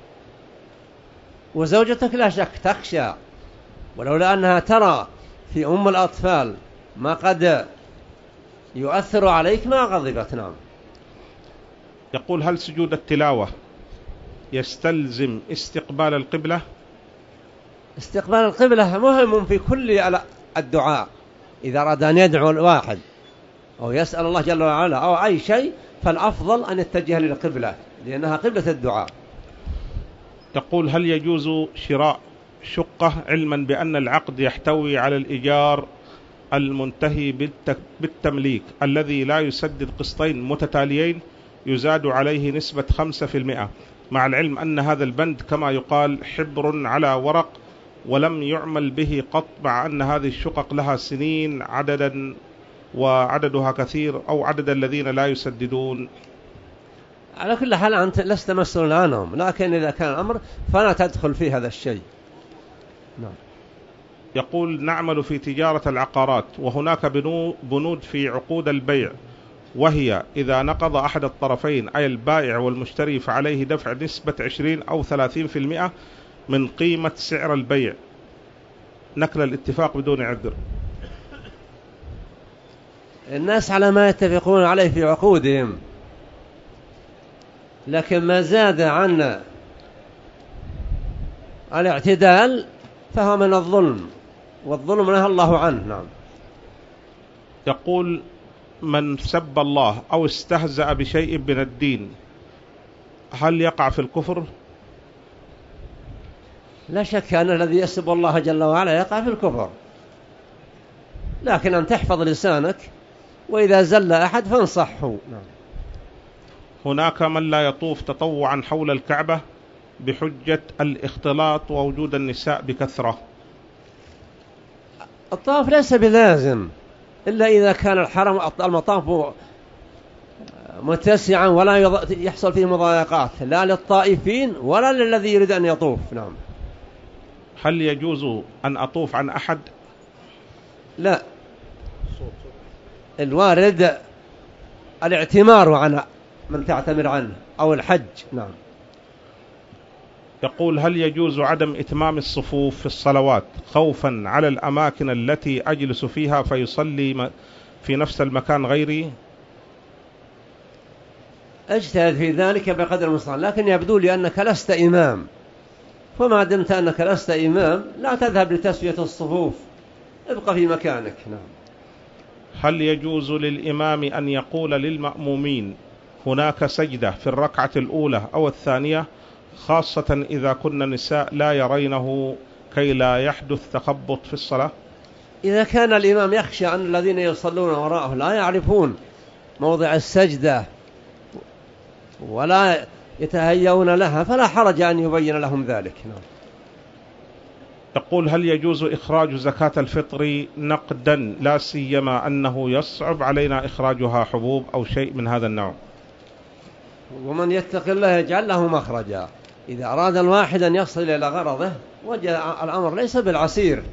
وزوجتك لا شك تخشى، ولولا أنها ترى في أم الأطفال ما قد يؤثر عليك ما غضبت. نعم.
يقول: هل سجود التلاوة يستلزم استقبال القبلة؟
استقبال القبلة مهم في كل الدعاء، إذا أراد أن يدعو الواحد أو يسأل الله جل وعلا أو أي شيء فالأفضل أن يتجه للقبلة لأنها قبلة الدعاء.
يقول: هل يجوز شراء شقة علما بأن العقد يحتوي على الإيجار المنتهي بالتمليك الذي لا يسدد قسطين متتاليين يزاد عليه نسبة خمسة في المئة، مع العلم أن هذا البند كما يقال حبر على ورق ولم يعمل به قط، مع أن هذه الشقق لها سنين عددا وعددها كثير، أو عدد الذين لا يسددون؟
على كل حال أنت لست مسؤول عنهم، لكن إذا كان الأمر فلا تدخل في هذا الشيء. نعم.
يقول نعمل في تجارة العقارات، وهناك بنود في عقود البيع، وهي إذا نقض أحد الطرفين أي البائع والمشتري فعليه دفع نسبة عشرين أو ثلاثين في المئة من قيمة سعر البيع نقل الاتفاق بدون عذر.
الناس على ما يتفقون عليه في عقودهم، لكن ما زاد عن الاعتدال فهو من الظلم، والظلم نهى الله عنه. نعم.
يقول من سب الله أو استهزأ بشيء من الدين هل يقع في الكفر؟
لا شك أن الذي يسب الله جل وعلا يقع في الكفر، لكن أن تحفظ لسانك، وإذا زل أحد فانصحه. نعم.
هناك من لا يطوف تطوعا حول الكعبة بحجة الاختلاط ووجود النساء بكثرة.
الطواف ليس بلازم إلا إذا كان الحرم المطاف متسعا ولا يحصل فيه مضايقات لا للطائفين ولا للذي يريد أن يطوف. نعم.
هل يجوز أن أطوف عن أحد؟
لا، الوارد الاعتمار عن من تعتمر عنه أو الحج. نعم.
يقول هل يجوز عدم إتمام الصفوف في الصلوات خوفا على الأماكن التي أجلس فيها فيصلي في نفس المكان غيري؟
اجتهد في ذلك بقدر المستطاع، لكن يبدو لي أنك لست إمام، فما دمت أنك لست إمام لا تذهب لتسوية الصفوف، ابقى في مكانك. نعم.
هل يجوز للإمام أن يقول للمأمومين هناك سجدة في الركعة الأولى أو الثانية، خاصة إذا كن النساء لا يرينه كي لا يحدث تخبط في الصلاة؟
إذا كان الإمام يخشى أن الذين يصلون وراءه لا يعرفون موضع السجدة ولا يتهيئون لها فلا حرج أن يبين لهم ذلك. نعم.
يقول هل يجوز إخراج زكاة الفطر نقدا، لا سيما أنه يصعب علينا إخراجها حبوب أو شيء من هذا النوع؟
ومن يتق الله يجعل له مخرجا. إذا أراد الواحد أن يصل إلى غرضه وجد الأمر ليس بالعسير.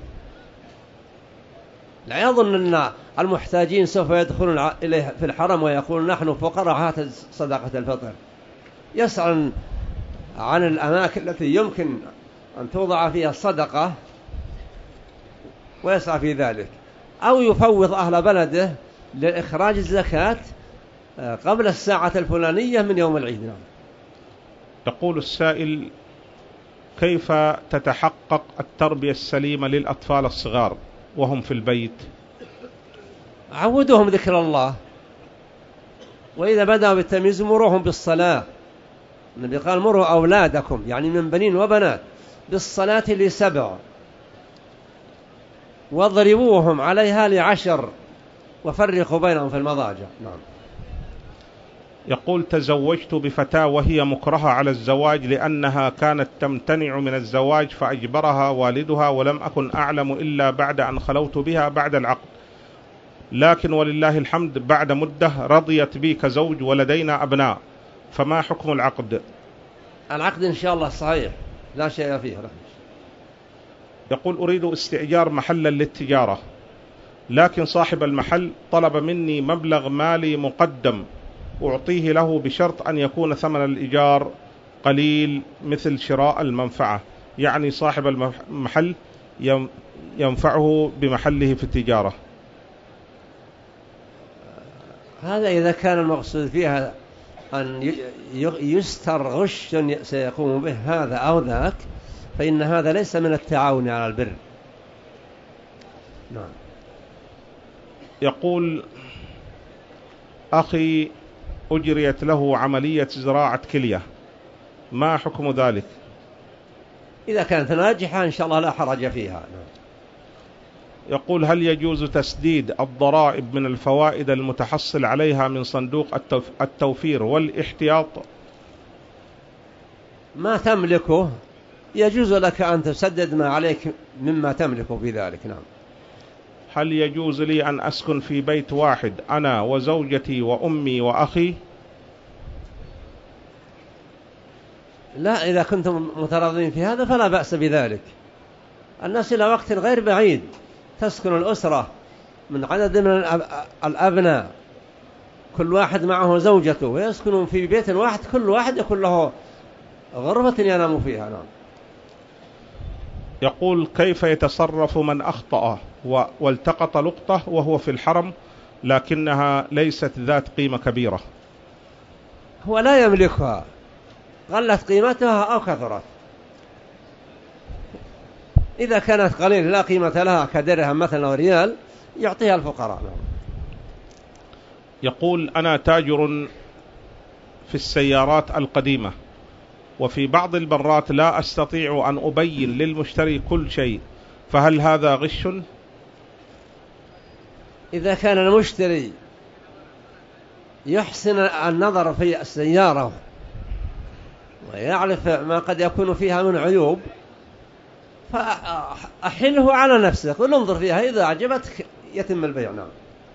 لا يظن أن المحتاجين سوف يدخلون إليه في الحرم ويقولون نحن فقراء هات صدقة الفطر. يسأل عن الأماكن التي يمكن أن توضع فيها الصدقة ويسعى في ذلك، أو يفوض أهل بلده لإخراج الزكاة قبل الساعة الفلانية من يوم العيد. نعم.
يقول السائل كيف تتحقق التربية السليمة للأطفال الصغار وهم في البيت؟
عودوهم ذكر الله، وإذا بدأوا بالتمييز مروهم بالصلاة. النبي قال مروا أولادكم يعني من بنين وبنات بالصلاة لسبع واضربوهم عليها لعشر وفرقوا بينهم في المضاجع. نعم.
يقول تزوجت بفتاة وهي مكرهة على الزواج لأنها كانت تمتنع من الزواج فأجبرها والدها، ولم أكن أعلم إلا بعد أن خلوت بها بعد العقد، لكن ولله الحمد بعد مدة رضيت بي كزوج ولدينا أبناء، فما حكم العقد؟
العقد إن شاء الله صحيح لا شيء فيه.
يقول أريد استئجار محلا للتجارة، لكن صاحب المحل طلب مني مبلغ مالي مقدم أعطيه له بشرط أن يكون ثمن الإيجار قليل مثل شراء المنفعة، يعني صاحب المحل ينفعه بمحله في التجارة.
هذا إذا كان المقصود فيها أن يستر غش سيقوم به هذا أو ذاك فإن هذا ليس من التعاون على البر. نعم.
يقول أخي أجريت له عملية زراعة كلية، ما حكم ذلك؟
إذا كانت ناجحة إن شاء الله لا حرج فيها.
يقول هل يجوز تسديد الضرائب من الفوائد المتحصل عليها من صندوق التوفير والاحتياط؟
ما تملكه يجوز لك أن تسدد ما عليك مما تملكه بذلك. نعم.
هل يجوز لي أن أسكن في بيت واحد أنا وزوجتي وأمي وأخي؟
لا، إذا كنتم متراضين في هذا فلا بأس بذلك. الناس إلى وقت غير بعيد تسكن الأسرة من عدد من الأبناء، كل واحد معه زوجته، ويسكنون في بيت واحد، كل واحد يكون له غرفة ينام فيها. نعم.
يقول: كيف يتصرف من أخطأ والتقط لقطة وهو في الحرم لكنها ليست ذات قيمة كبيرة؟
هو لا يملكها، قلت قيمتها أو كثرت. إذا كانت قليلة لا قيمة لها كدرهم مثلا وريال يعطيها الفقراء.
يقول: أنا تاجر في السيارات القديمة، وفي بعض المرات لا أستطيع أن أبين للمشتري كل شيء، فهل هذا غش؟
إذا كان المشتري يحسن النظر في السيارة ويعرف ما قد يكون فيها من عيوب فأحله على نفسك وننظر فيها، إذا أعجبتك يتم البيع. نعم.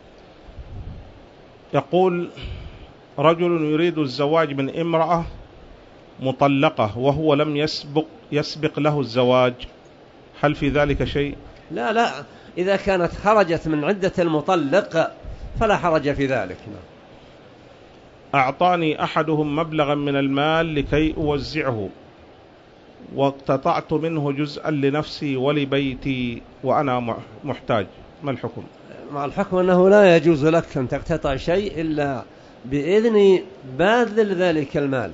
يقول: رجل يريد الزواج من امرأة مطلقة وهو لم يسبق يسبق له الزواج، هل في ذلك شيء؟
لا لا، إذا كانت خرجت من عدة المطلق فلا حرج في ذلك. نعم.
أعطاني أحدهم مبلغا من المال لكي أوزعه، واقتطعت منه جزءا لنفسي ولبيتي وأنا محتاج، ما الحكم؟
مع الحكم أنه لا يجوز لك أن تقتطع شيء إلا بإذن باذل ذلك المال.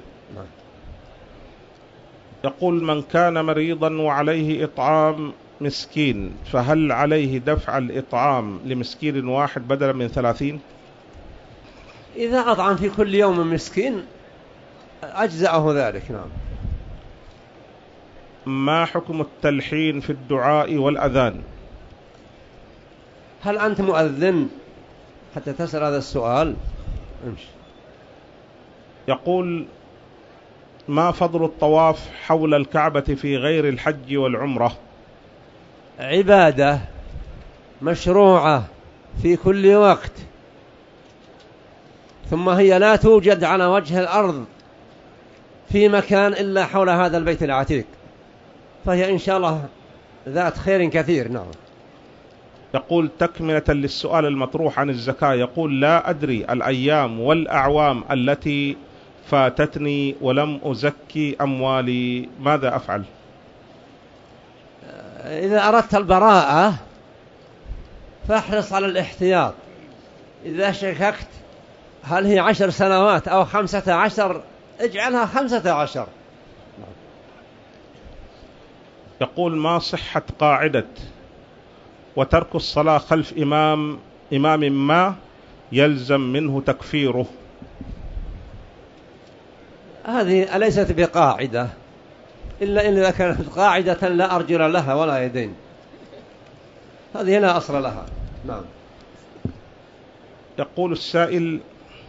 يقول: من كان مريضا وعليه إطعام مسكين، فهل عليه دفع الإطعام لمسكين واحد بدلا من ثلاثين؟
إذا أطعم في كل يوم مسكين أجزأه ذلك. نعم.
ما حكم التلحين في الدعاء والأذان؟
هل أنت مؤذن حتى تسأل هذا السؤال؟ امشي.
يقول: ما فضل الطواف حول الكعبة في غير الحج والعمرة؟
عبادة مشروعة في كل وقت، ثم هي لا توجد على وجه الأرض في مكان إلا حول هذا البيت العتيق، فهي إن شاء الله ذات خير كثير. نعم.
يقول: تكملة للسؤال المطروح عن الزكاة، يقول: لا أدري الأيام والأعوام التي فاتتني ولم أزكي أموالي، ماذا أفعل؟
إذا أردت البراءة فاحرص على الاحتياط. إذا شككت هل هي عشر سنوات أو خمسة عشر اجعلها خمسة عشر.
يقول: ما صحة قاعدة وترك الصلاة خلف إمام إمام ما يلزم منه تكفيره؟
هذه أليست بقاعدة، إلا إذا كانت قاعدة لا أرجل لها ولا يدين، هذه لا أصل لها. نعم.
يقول السائل: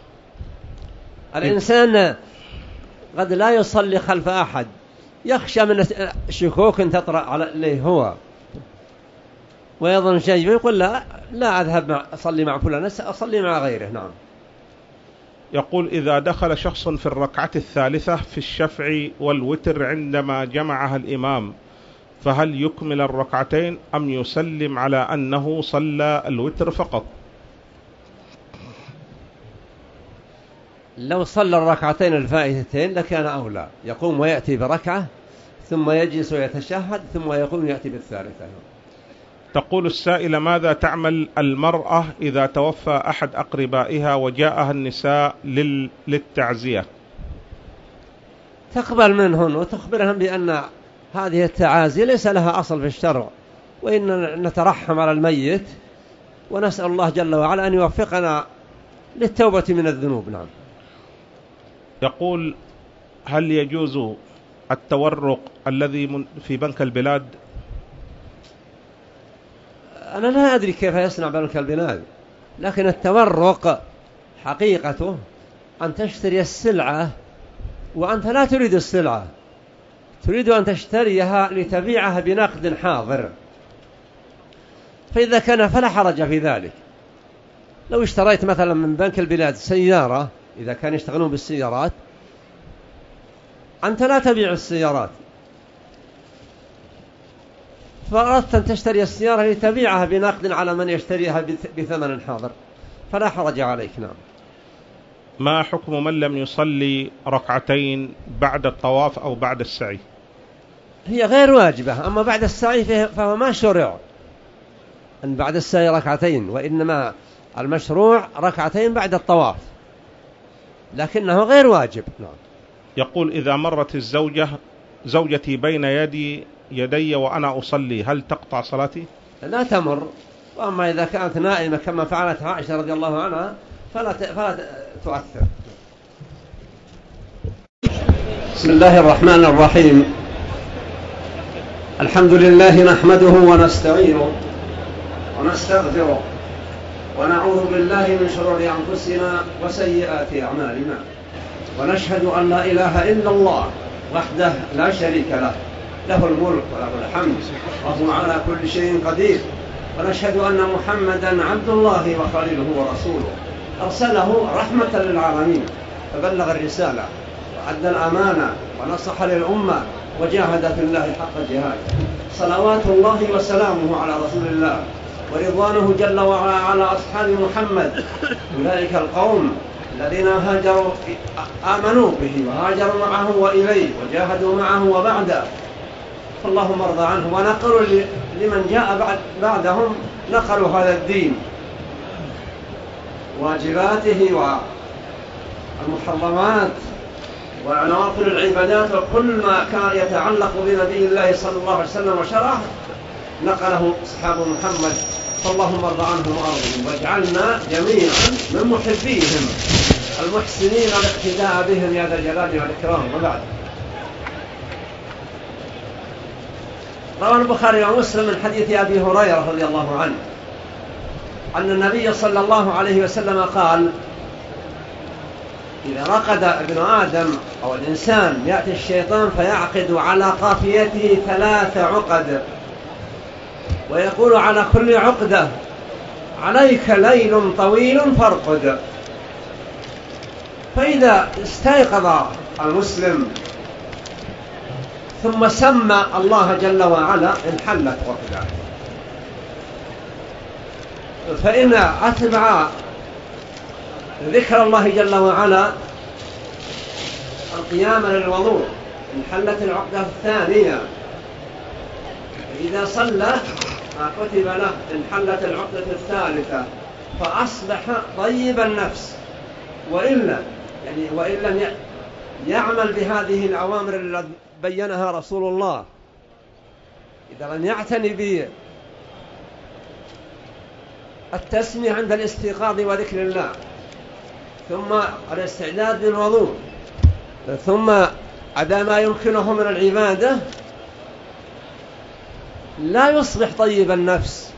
الإنسان قد لا يصلي خلف أحد، يخشى من شكوك تطرأ عليه هو ويظن شيء، يقول لا لا أذهب مع أصلي مع فلان، أصلي مع غيره. نعم.
يقول: إذا دخل شخص في الركعة الثالثة في الشفع والوتر عندما جمعها الإمام، فهل يكمل الركعتين أم يسلم على أنه صلى الوتر فقط؟
لو صلى الركعتين الفائتتين لكان أولى، يقوم ويأتي بركعة ثم يجلس ويتشهد ثم يقوم يأتي بالثالثة.
تقول السائلة: ماذا تعمل المرأة إذا توفى أحد أقربائها وجاءها النساء لل... للتعزية؟
تقبل منهن وتخبرهم بأن هذه التعازي ليس لها أصل في الشرع، وإن نترحم على الميت ونسأل الله جل وعلا أن يوفقنا للتوبة من الذنوب. نعم.
يقول: هل يجوز التورق الذي في بنك البلاد؟
أنا لا أدري كيف يصنع بنك البلاد، لكن التورق حقيقته أن تشتري السلعة وأنت لا تريد السلعة، تريد أن تشتريها لتبيعها بنقد حاضر، فإذا كان فلا حرج في ذلك. لو اشتريت مثلا من بنك البلاد سيارة، إذا كان يشتغلون بالسيارات، أنت لا تبيع السيارات، فأردت أن تشتري السيارة لتبيعها بنقد على من يشتريها بثمن حاضر، فلا حرج عليك. نعم.
ما حكم من لم يصلي ركعتين بعد الطواف أو بعد السعي؟
هي غير واجبة، أما بعد السعي فهو ما شرع أن بعد السعي ركعتين، وإنما المشروع ركعتين بعد الطواف، لكنه غير واجب. نعم.
يقول: إذا مرت الزوجة زوجتي بين يدي يدي وأنا أصلي، هل تقطع صلاتي؟
لا تمر. وأما إذا كانت نائمة كما فعلت عائشة رضي الله عنها فلا فلا تؤثر.
بسم الله الرحمن الرحيم. الحمد لله نحمده ونستعينه ونستغفره ونعوذ بالله من شرور أنفسنا وسيئات أعمالنا، ونشهد أن لا إله إلا الله وحده لا شريك له، له الملك وله الحمد وهو على كل شيء قدير، ونشهد أن محمدا عبد الله وخليله ورسوله، أرسله رحمة للعالمين، فبلغ الرسالة وأدى الأمانة ونصح للأمة وجاهد في الله حق جهاده، صلوات الله وسلامه على رسول الله ورضوانه جل وعلا على أصحاب محمد، أولئك القوم الذين هاجروا آمنوا به وهاجروا معه وإليه وجاهدوا معه وبعده، فاللهم ارضى عنه. ونقلوا لمن جاء بعد بعدهم نقلوا هذا الدين واجباته والمحرمات ونوافل العبادات وكل ما كان يتعلق بنبي الله صلى الله عليه وسلم وشرعه نقله أصحاب محمد، فاللهم ارضى عنهم وارضهم، واجعلنا جميعا من محبيهم المحسنين الاقتداء بهم يا ذا الجلال والإكرام. وبعد، روى البخاري ومسلم من حديث أبي هريرة رضي الله عنه أن النبي صلى الله عليه وسلم قال: إذا رقد ابن آدم أو الإنسان يأتي الشيطان فيعقد على قافيته ثلاث عقد، ويقول على كل عقدة: عليك ليل طويل فارقد. فإذا استيقظ المسلم ثم سمى الله جل وعلا انحلت عقده، فإن أتبع ذكر الله جل وعلا القيام للوضوء انحلت العقدة الثانية، إذا صلى كتب له انحلت العقدة الثالثة، فأصبح طيب النفس. وإلا يعني وإن لم يعمل بهذه الأوامر التي بينها رسول الله، إذا لم يعتني بالتسمية عند الاستيقاظ وذكر الله، ثم الاستعداد للوضوء، ثم أداء ما يمكنه من العبادة، لا يصبح طيب النفس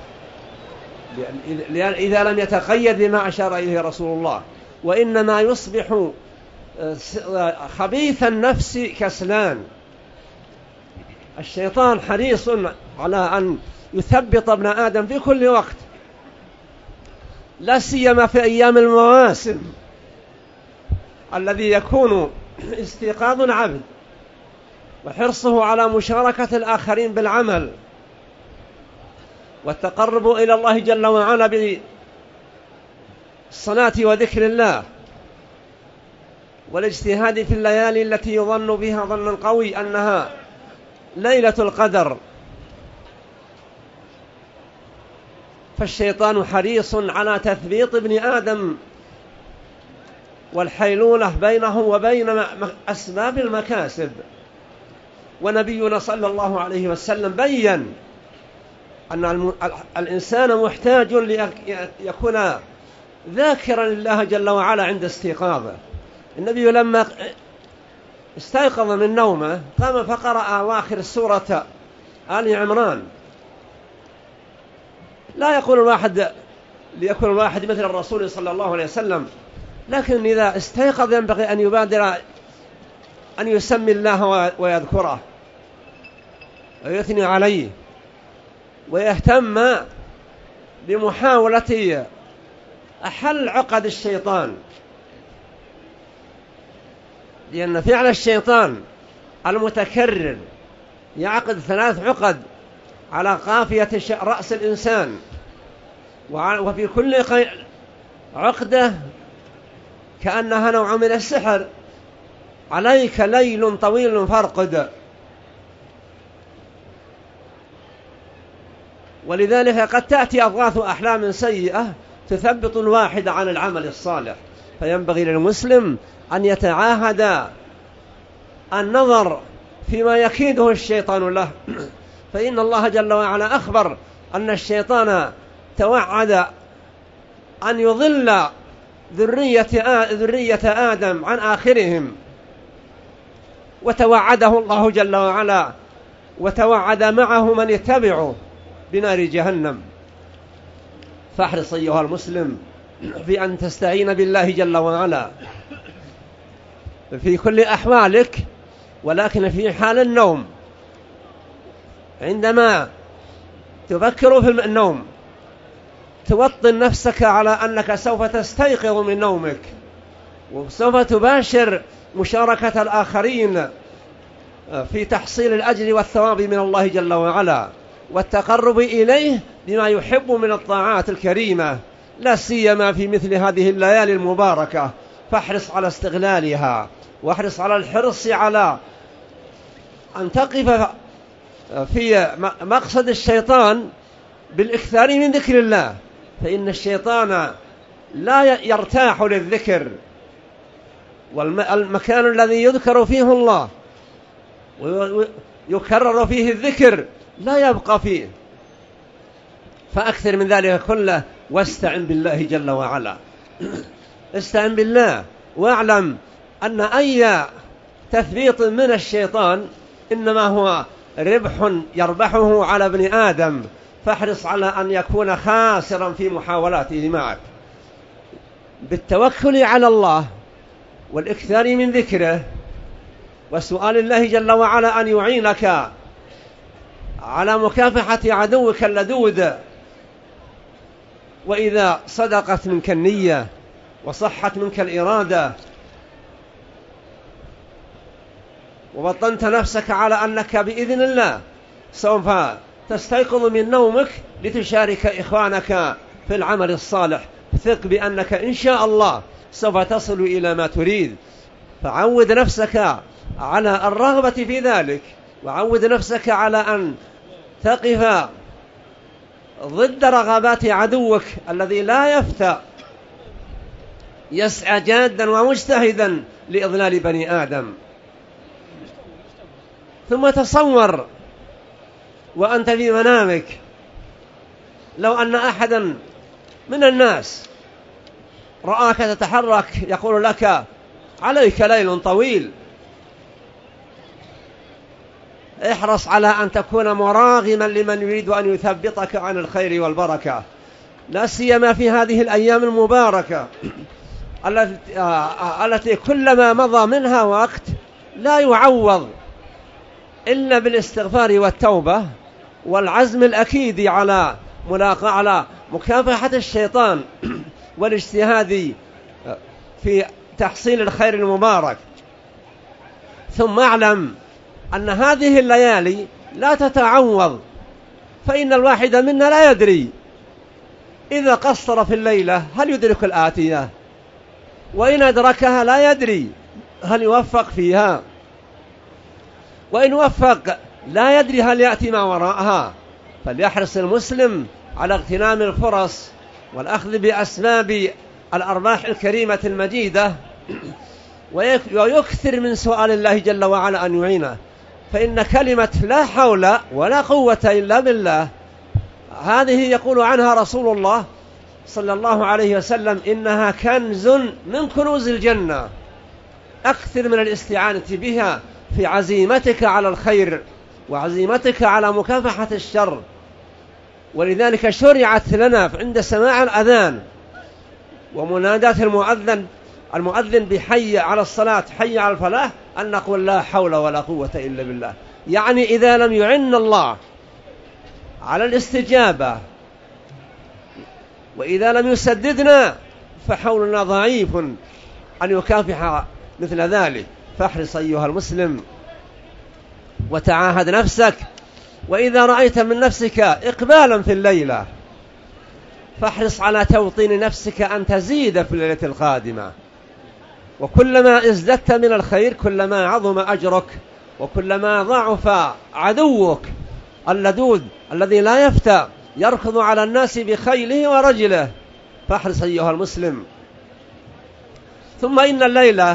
إذا لم يتقيد بما أشار إليه رسول الله، وإنما يصبح خبيث النفس كسلان. الشيطان حريص على أن يثبط ابن آدم في كل وقت، لا سيما في أيام المواسم الذي يكون استيقاظ العبد وحرصه على مشاركة الآخرين بالعمل والتقرب إلى الله جل وعلا بالصلاة وذكر الله والاجتهاد في الليالي التي يظن بها ظن قوي أنها ليلة القدر. فالشيطان حريص على تثبيط ابن آدم والحيلولة بينه وبين أسباب المكاسب. ونبينا صلى الله عليه وسلم بيّن أن الإنسان محتاج ليكون ذاكرا لله جل وعلا عند استيقاظه. النبي لما استيقظ من نومه قام فقرأ أواخر سورة آل عمران. لا يقول الواحد ليكون الواحد مثل الرسول صلى الله عليه وسلم، لكن إذا استيقظ ينبغي أن يبادر أن يسمي الله ويذكره ويثني عليه ويهتم
بمحاولة حل عقد الشيطان، لأن فعل الشيطان المتكرر يعقد ثلاث عقد على قافية رأس الإنسان، وفي كل عقدة كأنها نوع من السحر: عليك ليل طويل فارقد. ولذلك قد تأتي أضغاث أحلام سيئة تثبط الواحد عن العمل الصالح، فينبغي للمسلم أن يتعاهد النظر فيما يكيده الشيطان له، فإن الله جل وعلا أخبر أن الشيطان توعد أن يضل ذرية ذرية آدم عن آخرهم، وتوعده الله جل وعلا وتوعد معه من يتبعه بنار جهنم. فاحرص أيها المسلم في أن تستعين بالله جل وعلا في كل أحوالك، ولكن في حال النوم عندما تفكر في النوم توطن نفسك على أنك سوف تستيقظ من نومك، وسوف تباشر مشاركة الآخرين في تحصيل الأجر والثواب من الله جل وعلا، والتقرب إليه بما يحب من الطاعات الكريمة، لا سيما في مثل هذه الليالي المباركة. فاحرص على استغلالها، واحرص على الحرص على أن تقف في مقصد الشيطان بالإكثار من ذكر الله، فإن الشيطان لا يرتاح للذكر، والمكان الذي يذكر فيه الله ويكرر فيه الذكر لا يبقى فيه. فأكثر من ذلك كله، واستعن بالله جل وعلا. استعن بالله، واعلم أن أي تثبيط من الشيطان إنما هو ربح يربحه على ابن آدم، فاحرص على أن يكون خاسرا في محاولاته معك. بالتوكل على الله والإكثار من ذكره وسؤال الله جل وعلا أن يعينك على مكافحة عدوك اللدود. وإذا صدقت منك النية وصحت منك الإرادة وبطنت نفسك على أنك بإذن الله سوف تستيقظ من نومك لتشارك إخوانك في العمل الصالح، ثق بأنك إن شاء الله سوف تصل إلى ما تريد. فعود نفسك على الرغبة في ذلك، وعود نفسك على أن تقف ضد رغبات عدوك الذي لا يفتى، يسعى جادا ومجتهدا لإضلال بني آدم. ثم تصور وأنت في منامك لو أن أحدا من الناس رآك تتحرك يقول لك: عليك ليل طويل. احرص على أن تكون مراغما لمن يريد أن يثبطك عن الخير والبركة، لا سيما في هذه الأيام المباركة التي كلما مضى منها وقت لا يعوض إلا بالاستغفار والتوبة والعزم الأكيد على ملاقاة على مكافحة الشيطان والاجتهاد في تحصيل الخير المبارك. ثم اعلم أن هذه الليالي لا تتعوض، فإن الواحد منا لا يدري إذا قصر في الليلة هل يدرك الآتية، وإن أدركها لا يدري هل يوفق فيها، وإن وفق لا يدري هل يأتي ما وراءها. فليحرص المسلم على اغتنام الفرص والأخذ بأسباب الأرباح الكريمة المجيدة، ويكثر من سؤال الله جل وعلا أن يعينه، فإن كلمة لا حول ولا قوة إلا بالله هذه يقول عنها رسول الله صلى الله عليه وسلم: إنها كنز من كنوز الجنة. أكثر من الاستعانة بها في عزيمتك على الخير وعزيمتك على مكافحة الشر. ولذلك شرعت لنا عند سماع الأذان ومنادات المؤذن المؤذن بحي على الصلاة حي على الفلاح أن نقول: لا حول ولا قوة إلا بالله. يعني إذا لم يعن الله على الاستجابة وإذا لم يسددنا فحولنا ضعيف أن يكافح مثل ذلك. فاحرص أيها المسلم وتعاهد نفسك، وإذا رأيت من نفسك إقبالا في الليلة فاحرص على توطين نفسك أن تزيد في الليلة القادمة، وكلما ازددت من الخير كلما عظم أجرك، وكلما ضعف عدوك اللدود الذي لا يفتى يركض على الناس بخيله ورجله. فاحرص أيها المسلم. ثم إن الليلة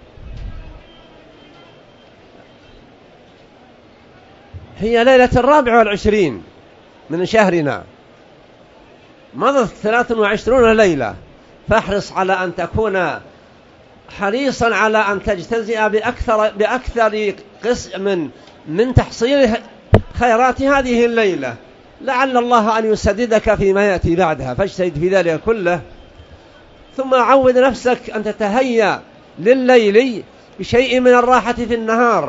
هي ليلة الرابع والعشرين من شهرنا، مضت ثلاث وعشرون ليلة، فاحرص على أن تكون حريصا على أن تجتزئ بأكثر, بأكثر قسم من تحصيل خيرات هذه الليلة، لعل الله أن يسددك فيما يأتي بعدها، فاجتهد في ذلك كله. ثم عود نفسك أن تتهيأ لليل بشيء من الراحة في النهار،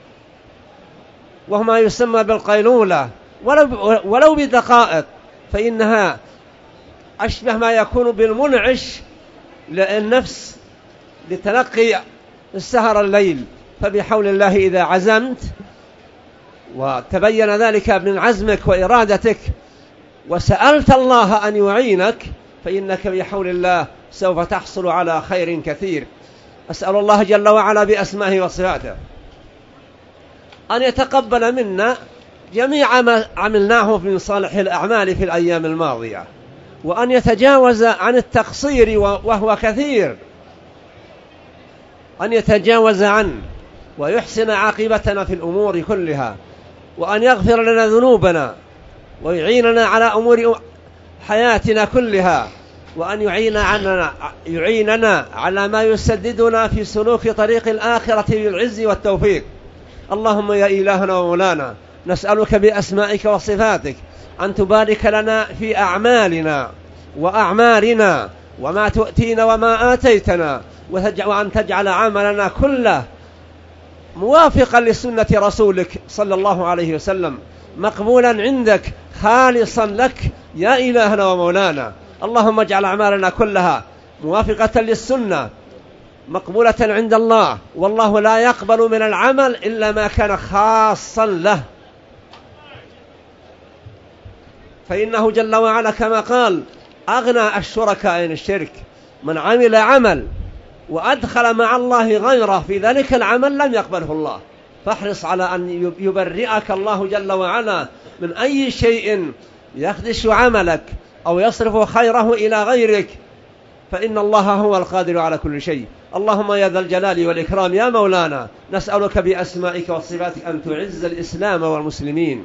وهو ما يسمى بالقيلولة، ولو, ولو بدقائق، فإنها أشبه ما يكون بالمنعش للنفس لتلقي السهر الليل. فبحول الله إذا عزمت وتبين ذلك من عزمك وإرادتك وسألت الله أن يعينك فإنك بحول الله سوف تحصل على خير كثير. أسأل الله جل وعلا بأسمائه وصفاته أن يتقبل منا جميع ما عملناه من صالح الأعمال في الأيام الماضية، وأن يتجاوز عن التقصير وهو كثير، أن يتجاوز عنه ويحسن عاقبتنا في الأمور كلها، وأن يغفر لنا ذنوبنا ويعيننا على أمور حياتنا كلها، وأن يعيننا, يعيننا على ما يسددنا في سلوك طريق الآخرة بالعز والتوفيق. اللهم يا إلهنا ومولانا نسألك بأسمائك وصفاتك أن تبارك لنا في أعمالنا وأعمارنا وما تؤتينا وما آتيتنا، وأن تجعل عملنا كله موافقا لسنة رسولك صلى الله عليه وسلم، مقبولا عندك خالصا لك يا إلهنا ومولانا. اللهم اجعل أعمالنا كلها موافقة للسنة مقبولة عند الله، والله لا يقبل من العمل إلا ما كان خاصا له، فإنه جل وعلا كما قال أغنى الشركاء عن الشرك، من عمل عمل وأدخل مع الله غيره في ذلك العمل لم يقبله الله. فاحرص على أن يبرئك الله جل وعلا من أي شيء يخدش عملك أو يصرف خيره إلى غيرك، فإن الله هو القادر على كل شيء. اللهم يا ذا الجلال والإكرام يا مولانا نسألك بأسمائك وصفاتك أن تعز الإسلام والمسلمين،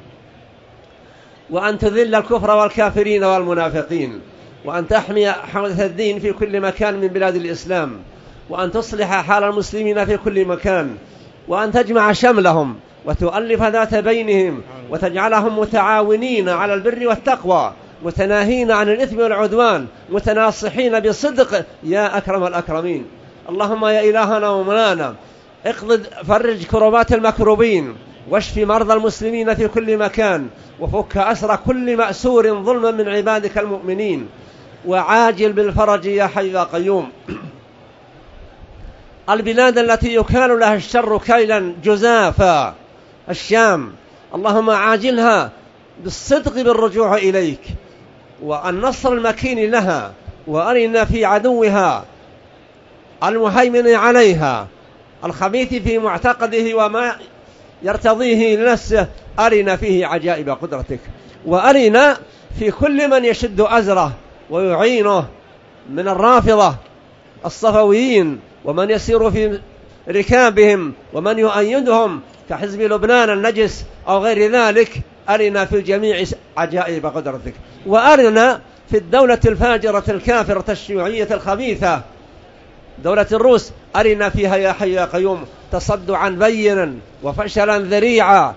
وأن تذل الكفر والكافرين والمنافقين، وأن تحمي حوزة الدين في كل مكان من بلاد الإسلام، وأن تصلح حال المسلمين في كل مكان، وأن تجمع شملهم وتؤلف ذات بينهم، وتجعلهم متعاونين على البر والتقوى، متناهين عن الإثم والعدوان، متناصحين بصدق يا أكرم الأكرمين. اللهم يا إلهنا ومولانا اقض فرج كربات المكروبين، واشف مرضى المسلمين في كل مكان، وفك أسر كل مأسور ظلما من عبادك المؤمنين، وعاجل بالفرج يا حي يا قيوم. البلاد التي يكال لها الشر كيلا جزافا، الشام، اللهم عاجلها بالصدق بالرجوع إليك، والنصر المكين لها، وأرنا في عدوها المهيمن عليها الخبيث في معتقده وما يرتضيه لنفسه، أرنا فيه عجائب قدرتك، وأرنا في كل من يشد أزره ويعينه من الرافضة الصفويين ومن يسير في ركابهم ومن يؤيدهم كحزب لبنان النجس أو غير ذلك، أرنا في الجميع عجائب قدرتك، وأرنا في الدولة الفاجرة الكافرة الشيوعية الخبيثة دولة الروس، أرنا فيها يا حي يا قيوم تصدعا بينا وفشلا ذريعا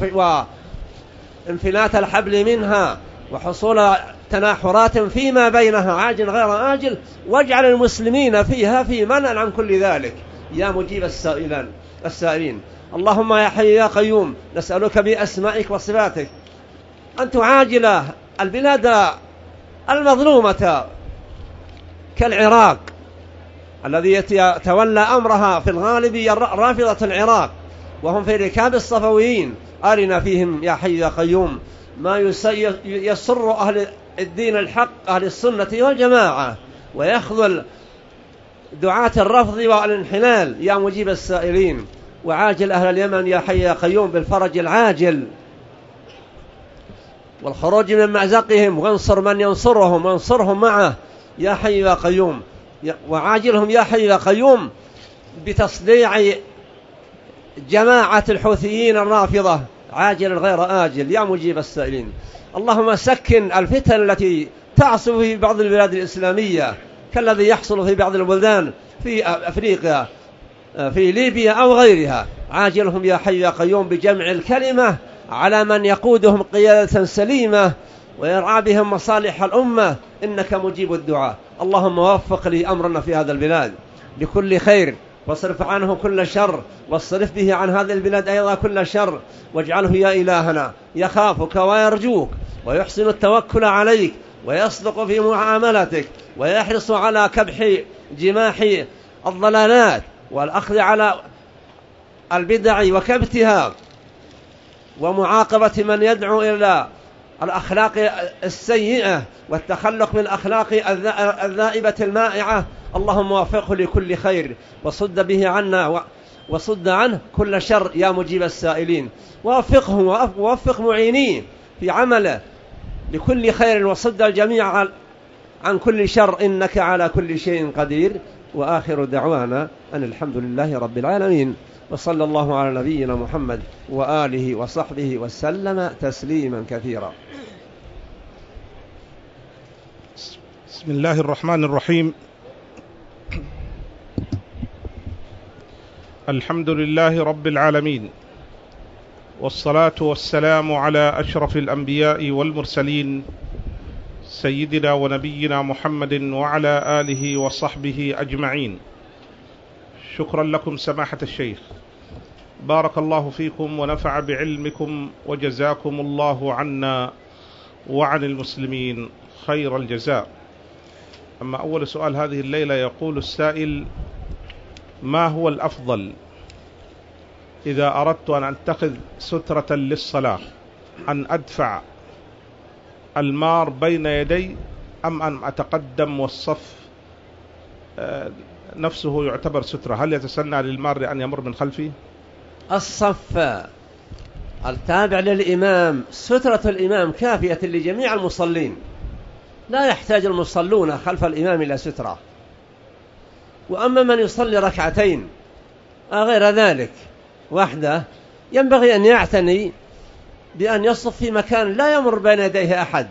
وانفلات الحبل منها وحصول تناحرات فيما بينها عاجل غير آجل، واجعل المسلمين فيها في منع عن كل ذلك يا مجيب السائلين السائلين. اللهم يا حي يا قيوم نسألك بأسمائك وصفاتك أن تعاجل البلاد المظلومة كالعراق الذي يتولى أمرها في الغالب رافضة العراق وهم في ركاب الصفويين. أرنا فيهم يا حي يا قيوم ما يسر أهل الدين الحق أهل السنة والجماعة ويخذل دعاة الرفض والانحلال يا مجيب السائلين. وعاجل أهل اليمن يا حي يا قيوم بالفرج العاجل والخروج من مأزقهم وانصر من ينصرهم وانصرهم معه يا حي يا قيوم. وعاجلهم يا حي يا قيوم بتصديع جماعة الحوثيين الرافضة عاجل غير آجل يا مجيب السائلين. اللهم سكن الفتن التي تعصف في بعض البلاد الإسلامية كالذي يحصل في بعض البلدان في أفريقيا في ليبيا أو غيرها. عاجلهم يا حي يا قيوم بجمع الكلمة على من يقودهم قيادة سليمة ويرعى بهم مصالح الأمة إنك مجيب الدعاء. اللهم وفق لي أمرنا في هذا البلاد بكل خير واصرف عنه كل شر واصرف به عن هذه البلاد أيضا كل شر واجعله يا إلهنا يخافك ويرجوك ويحسن التوكل عليك ويصدق في معاملتك ويحرص على كبح جماح الضلالات والأخذ على البدع وكبتها ومعاقبة من يدعو إلى الأخلاق السيئة والتخلق من الأخلاق الذائبة المائعة. اللهم وفقه لكل خير وصد به عنا وصد عنه كل شر يا مجيب السائلين. ووفقه ووفق معينيه في عمله لكل خير وصد الجميع عن كل شر إنك على كل شيء قدير. وآخر دعوانا أن الحمد لله رب العالمين وصلى الله على نبينا محمد وآله وصحبه وسلم تسليما كثيرا.
بسم الله الرحمن الرحيم. الحمد لله رب العالمين والصلاة والسلام على أشرف الأنبياء والمرسلين سيدنا ونبينا محمد وعلى آله وصحبه أجمعين. شكرا لكم سماحة الشيخ، بارك الله فيكم ونفع بعلمكم وجزاكم الله عنا وعن المسلمين خير الجزاء. أما أول سؤال هذه الليلة يقول السائل: ما هو الأفضل إذا أردت أن أتخذ سترة للصلاة، أن أدفع المار بين يدي أم أن أتقدم والصف نفسه يعتبر سترة؟ هل يتسنى للمار أن يمر من خلفي؟
الصف التابع للإمام سترة الإمام كافية لجميع المصلين، لا يحتاج المصلون خلف الإمام إلى سترة. وأما من يصلي ركعتين غير ذلك وحده ينبغي أن يعتني بأن يصف في مكان لا يمر بين يديه أحد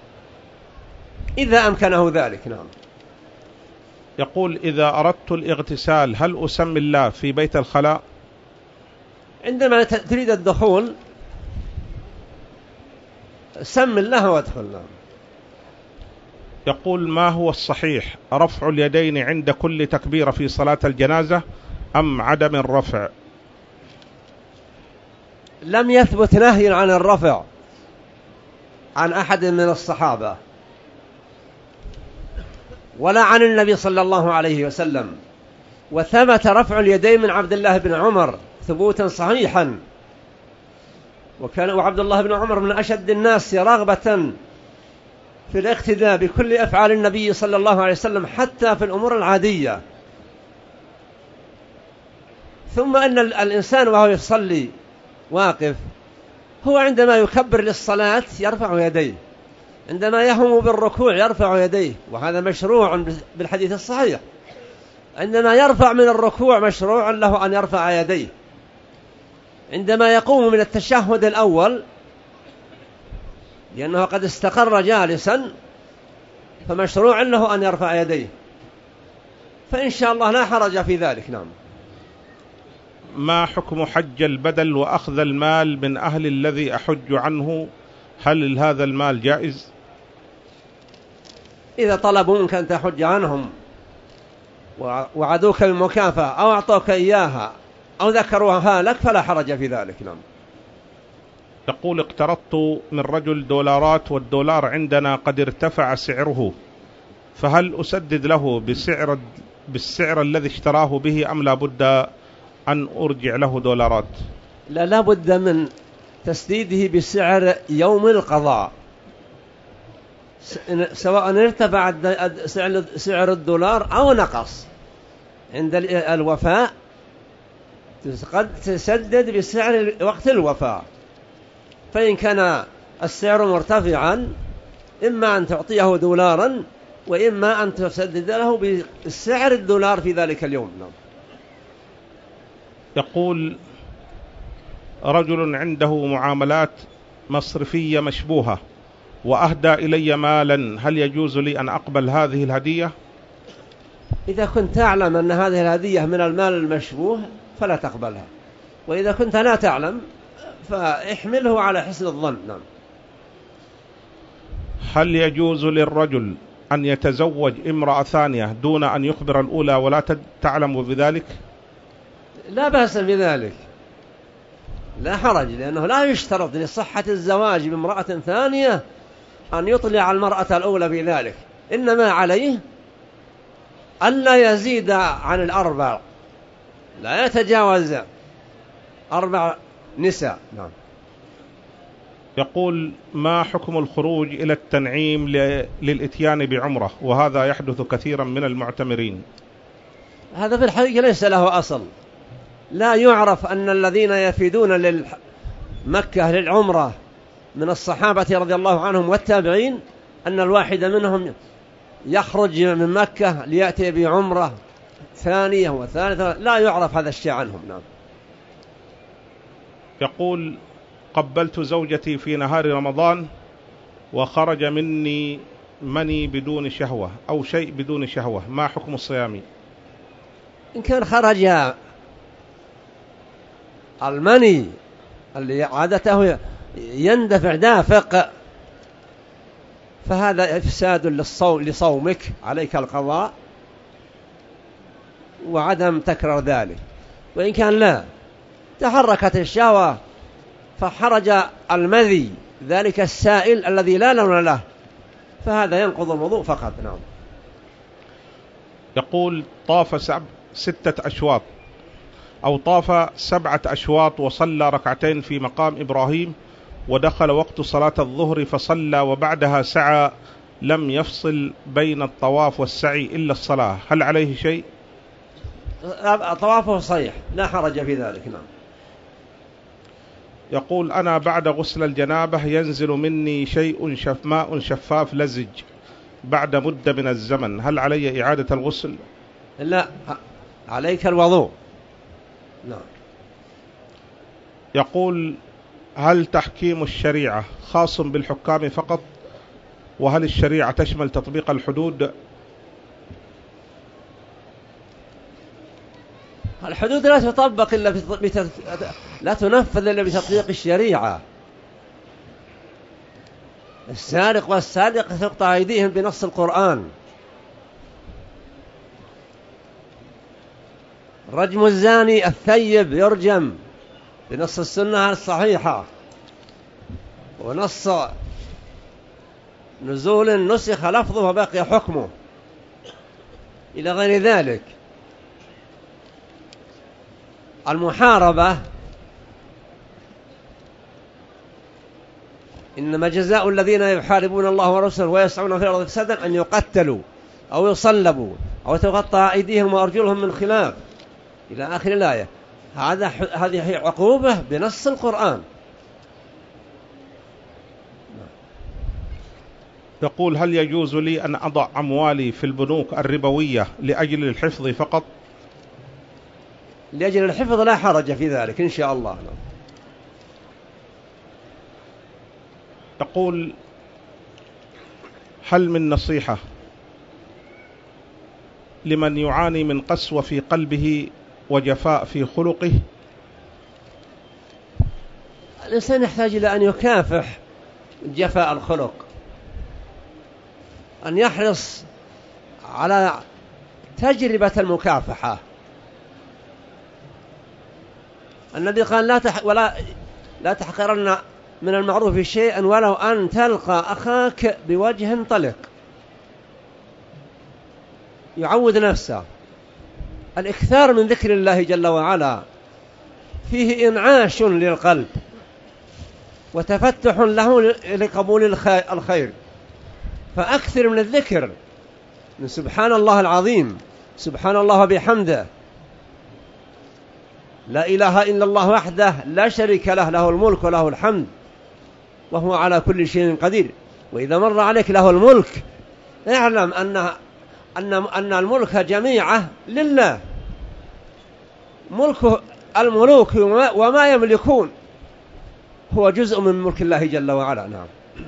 إذا أمكنه ذلك. نعم.
يقول: إذا أردت الاغتسال هل أسمي الله في بيت الخلاء؟
عندما تريد الدخول سم الله وادخل.
يقول: ما هو الصحيح، رفع اليدين عند كل تكبيرة في صلاة الجنازة أم عدم الرفع؟
لم يثبت نهي عن الرفع عن أحد من الصحابة ولا عن النبي صلى الله عليه وسلم، وثبت رفع اليدين من عبد الله بن عمر ثبوتا صحيحا، وكان عبد الله بن عمر من أشد الناس رغبة في الاقتداء بكل أفعال النبي صلى الله عليه وسلم حتى في الأمور العادية. ثم أن الإنسان وهو يصلي واقف هو عندما يكبر للصلاة يرفع يديه، عندما يهم بالركوع يرفع يديه، وهذا مشروع بالحديث الصحيح. عندما يرفع من الركوع مشروع له أن يرفع يديه، عندما يقوم من التشهد الأول لأنه قد استقر جالسا فمشروع له أن يرفع يديه، فإن شاء الله لا حرج في ذلك. نعم.
ما حكم حج البدل وأخذ المال من أهل الذي أحج عنه؟ هل هذا المال جائز؟
إذا طلبوا منك أن تحج عنهم وعدوك المكافأة أو أعطوك إياها أو ذكروها لك فلا حرج في ذلك. نعم.
يقول اقترضت من رجل دولارات والدولار عندنا قد ارتفع سعره، فهل أسدد له بسعر بالسعر الذي اشتراه به أم لا بد أن أرجع له دولارات؟
لا لا بد من تسديده بسعر يوم القضاء، سواء ارتفع سعر الدولار أو نقص عند الوفاء قد تسدد بسعر وقت الوفاء. فإن كان السعر مرتفعا إما أن تعطيه دولارا وإما أن تسدد له بسعر الدولار في ذلك اليوم.
يقول رجل عنده معاملات مصرفية مشبوهة وأهدى إلي مالا، هل يجوز لي أن أقبل هذه الهدية؟
إذا كنت تعلم أن هذه الهدية من المال المشبوه فلا تقبلها، وإذا كنت لا تعلم فاحمله على حسن الظن. نعم.
هل يجوز للرجل أن يتزوج امرأة ثانية دون أن يخبر الأولى ولا تعلم بذلك؟
لا بأس بذلك، لا حرج، لأنه لا يشترط لصحة الزواج بامرأة ثانية أن يطلع المرأة الأولى بذلك، إنما عليه ألا يزيد عن الأربع، لا يتجاوز أربع نساء. نعم.
يقول ما حكم الخروج إلى التنعيم للإتيان بعمرة وهذا يحدث كثيرا من المعتمرين؟
هذا في الحقيقة ليس له أصل، لا يعرف أن الذين يفيدون لمكة للعمرة من الصحابة رضي الله عنهم والتابعين أن الواحد منهم يخرج من مكة ليأتي بعمرة ثانية وثالثة، لا يعرف هذا الشيء عنهم. نعم.
يقول قبلت زوجتي في نهار رمضان وخرج مني مني بدون شهوة أو شيء بدون شهوة، ما حكم الصيام؟
إن كان خرج المني اللي عادته يندفع دافق فهذا إفساد للصوم لصومك، عليك القضاء وعدم تكرار ذلك. وإن كان لا تحركت الشهوة فحرج المذي ذلك السائل الذي لا لون له فهذا ينقض الوضوء فقط. نعم.
يقول طاف سب ستة أشواط أو طاف سبعة أشواط وصلى ركعتين في مقام إبراهيم ودخل وقت صلاة الظهر فصلى وبعدها سعى، لم يفصل بين الطواف والسعي إلا الصلاة، هل عليه شيء؟
طوافه صحيح لا حرج في ذلك. نعم.
يقول أنا بعد غسل الجنابة ينزل مني شيء شف ماء شفاف لزج بعد مدة من الزمن، هل علي إعادة الغسل؟
لا، عليك الوضوء. نعم.
يقول هل تحكيم الشريعة خاص بالحكام فقط، وهل الشريعة تشمل تطبيق الحدود؟
الحدود لا تطبق إلا بتط... لا تنفذ إلا بتطبيق الشريعة. السارق والسارقة تقطع أيديهم بنص القرآن، رجم الزاني الثيب يرجم بنص السنة الصحيحة، ونص نزول نسخ لفظه وبقي حكمه إلى غير ذلك. المحاربة إنما جزاء الذين يحاربون الله ورسوله ويسعون في الأرض فسادا أن يقتلوا أو يصلبوا أو تقطع أيديهم وأرجلهم من خلاف إلى آخر الآية. هذا هذه عقوبة بنص القرآن.
يقول هل يجوز لي أن أضع أموالي في البنوك الربوية لأجل الحفظ فقط؟
لأجل الحفظ لا حرج في ذلك إن شاء الله.
يقول هل من نصيحة لمن يعاني من قسوة في قلبه وجفاء في خلقه؟
الإنسان يحتاج إلى أن يكافح جفاء الخلق، أن يحرص على تجربة المكافحة. النبي قال لا تح ولا لا تحقرن من المعروف شيئا ولو أن تلقى أخاك بوجه طلق، يعود نفسه. الإكثار من ذكر الله جل وعلا فيه إنعاش للقلب وتفتح له لقبول الخير، فأكثر من الذكر من سبحان الله العظيم، سبحان الله بحمده، لا إله إلا الله وحده لا شريك له، له الملك وله الحمد وهو على كل شيء قدير. وإذا مر عليك له الملك اعلم أن أن أن الملك جميعه لله، ملك الملوك وما يملكون هو جزء من ملك الله جل وعلا. نعم.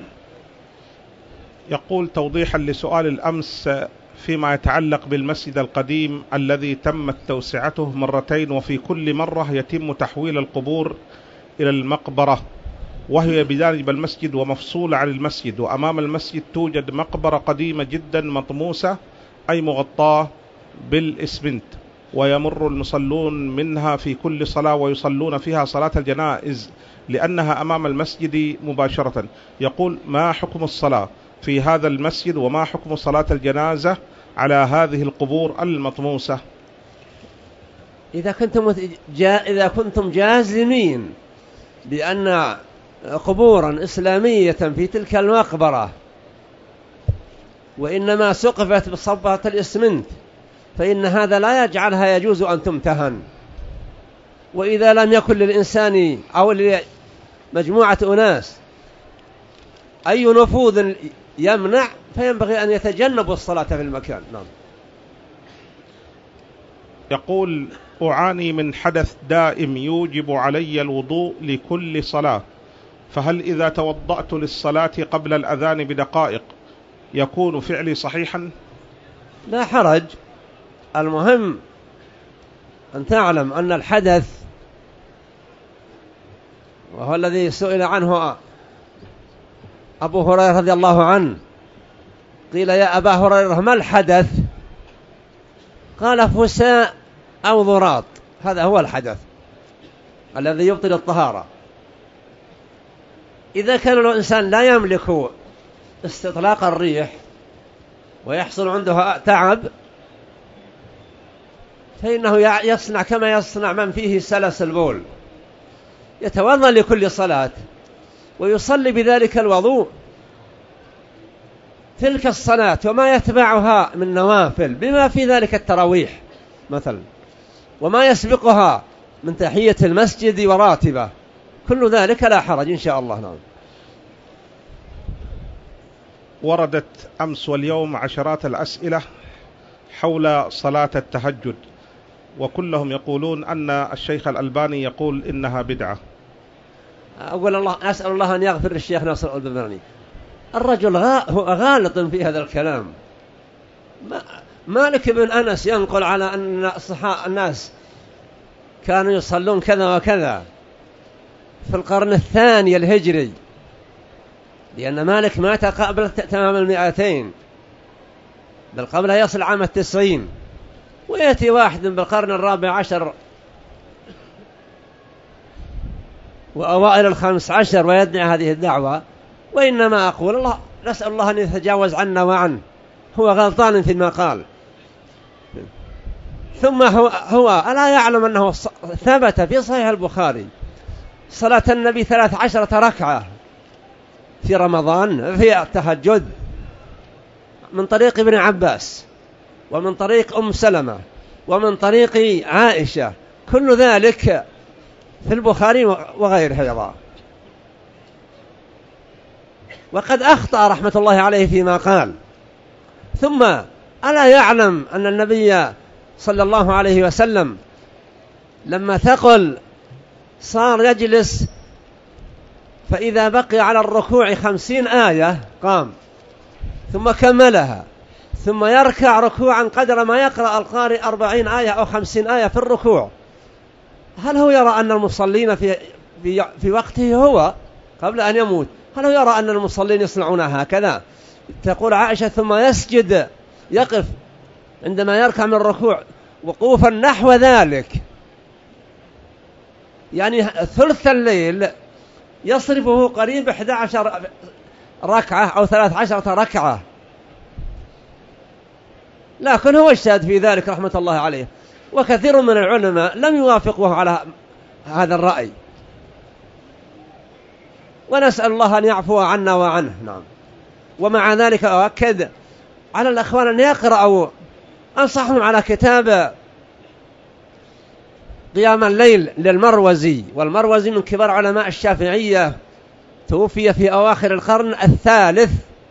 يقول توضيحا لسؤال الأمس فيما يتعلق بالمسجد القديم الذي تمت توسعته مرتين، وفي كل مرة يتم تحويل القبور إلى المقبرة، وهي بجانب المسجد ومفصولة عن المسجد، وأمام المسجد توجد مقبرة قديمة جدا مطموسة أي مغطاة بالإسمنت، ويمر المصلون منها في كل صلاة ويصلون فيها صلاة الجنائز لأنها أمام المسجد مباشرة. يقول ما حكم الصلاة في هذا المسجد وما حكم صلاة الجنازة على هذه القبور المطموسة؟
إذا كنتم جا إذا كنتم جازمين بأن قبورا إسلامية في تلك المقبرة وإنما سقفت بصبة الإسمنت فإن هذا لا يجعلها يجوز أن تمتهن. وإذا لم يكن للإنسان أو لمجموعة أناس أي نفوذ يمنع فينبغي أن يتجنبوا الصلاة في المكان. نعم.
يقول أعاني من حدث دائم يوجب علي الوضوء لكل صلاة، فهل إذا توضأت للصلاة قبل الأذان بدقائق يكون فعلي صحيحا؟
لا حرج، المهم أن تعلم أن الحدث وهو الذي سئل عنه أبو هريرة رضي الله عنه، قيل يا أبا هريرة ما الحدث؟ قال فساء أو ضراط، هذا هو الحدث الذي يبطل الطهارة. إذا كان الإنسان لا يملك استطلاق الريح ويحصل عنده تعب فإنه يصنع كما يصنع من فيه سلس البول، يتوضأ لكل صلاة ويصلي بذلك الوضوء تلك الصلاة وما يتبعها من نوافل بما في ذلك التراويح مثلا وما يسبقها من تحية المسجد وراتبة، كل ذلك لا حرج إن شاء الله. نعم.
وردت أمس واليوم عشرات الأسئلة حول صلاة التهجد، وكلهم يقولون أن الشيخ الألباني يقول إنها بدعة.
أقول الله أسأل الله أن يغفر للشيخ ناصر الألباني، الرجل غالط في هذا الكلام. مالك بن أنس ينقل على أن الناس كانوا يصلون كذا وكذا في القرن الثاني الهجري، لأن مالك مات قبل تمام المئتين بل قبل يصل عام التسعين، ويأتي واحد بالقرن الرابع عشر وأوائل الخامس عشر ويدعي هذه الدعوة. وإنما أقول الله نسأل الله أن يتجاوز عنا وعنه، هو غلطان فيما قال. ثم هو, هو ألا يعلم أنه ثبت في صحيح البخاري صلاة النبي ثلاث عشرة ركعة في رمضان في التهجد من طريق ابن عباس ومن طريق أم سلمة ومن طريق عائشة، كل ذلك في البخاري وغيره أيضا. وقد أخطأ رحمة الله عليه فيما قال. ثم ألا يعلم أن النبي صلى الله عليه وسلم لما ثقل صار يجلس فإذا بقي على الركوع خمسين آية قام ثم كملها، ثم يركع ركوعا قدر ما يقرأ القارئ أربعين آية أو خمسين آية في الركوع. هل هو يرى أن المصلين في, في, في وقته هو قبل أن يموت هل هو يرى أن المصلين يصنعون هكذا؟ تقول عائشة ثم يسجد يقف عندما يركع من الركوع وقوفا نحو ذلك، يعني ثلث الليل يصرفه قريب إحدى عشر ركعة أو ثلاث عشرة ركعة، لكن هو اجتهد في ذلك رحمة الله عليه، وكثير من العلماء لم يوافقوه على هذا الرأي، ونسأل الله أن يعفو عنا وعنه. نعم. ومع ذلك أؤكد على الأخوان أن يقرأوا، أنصحهم على كتاب قيام الليل للمروزي، والمروزي من كبار علماء الشافعية، توفي في أواخر القرن الثالث،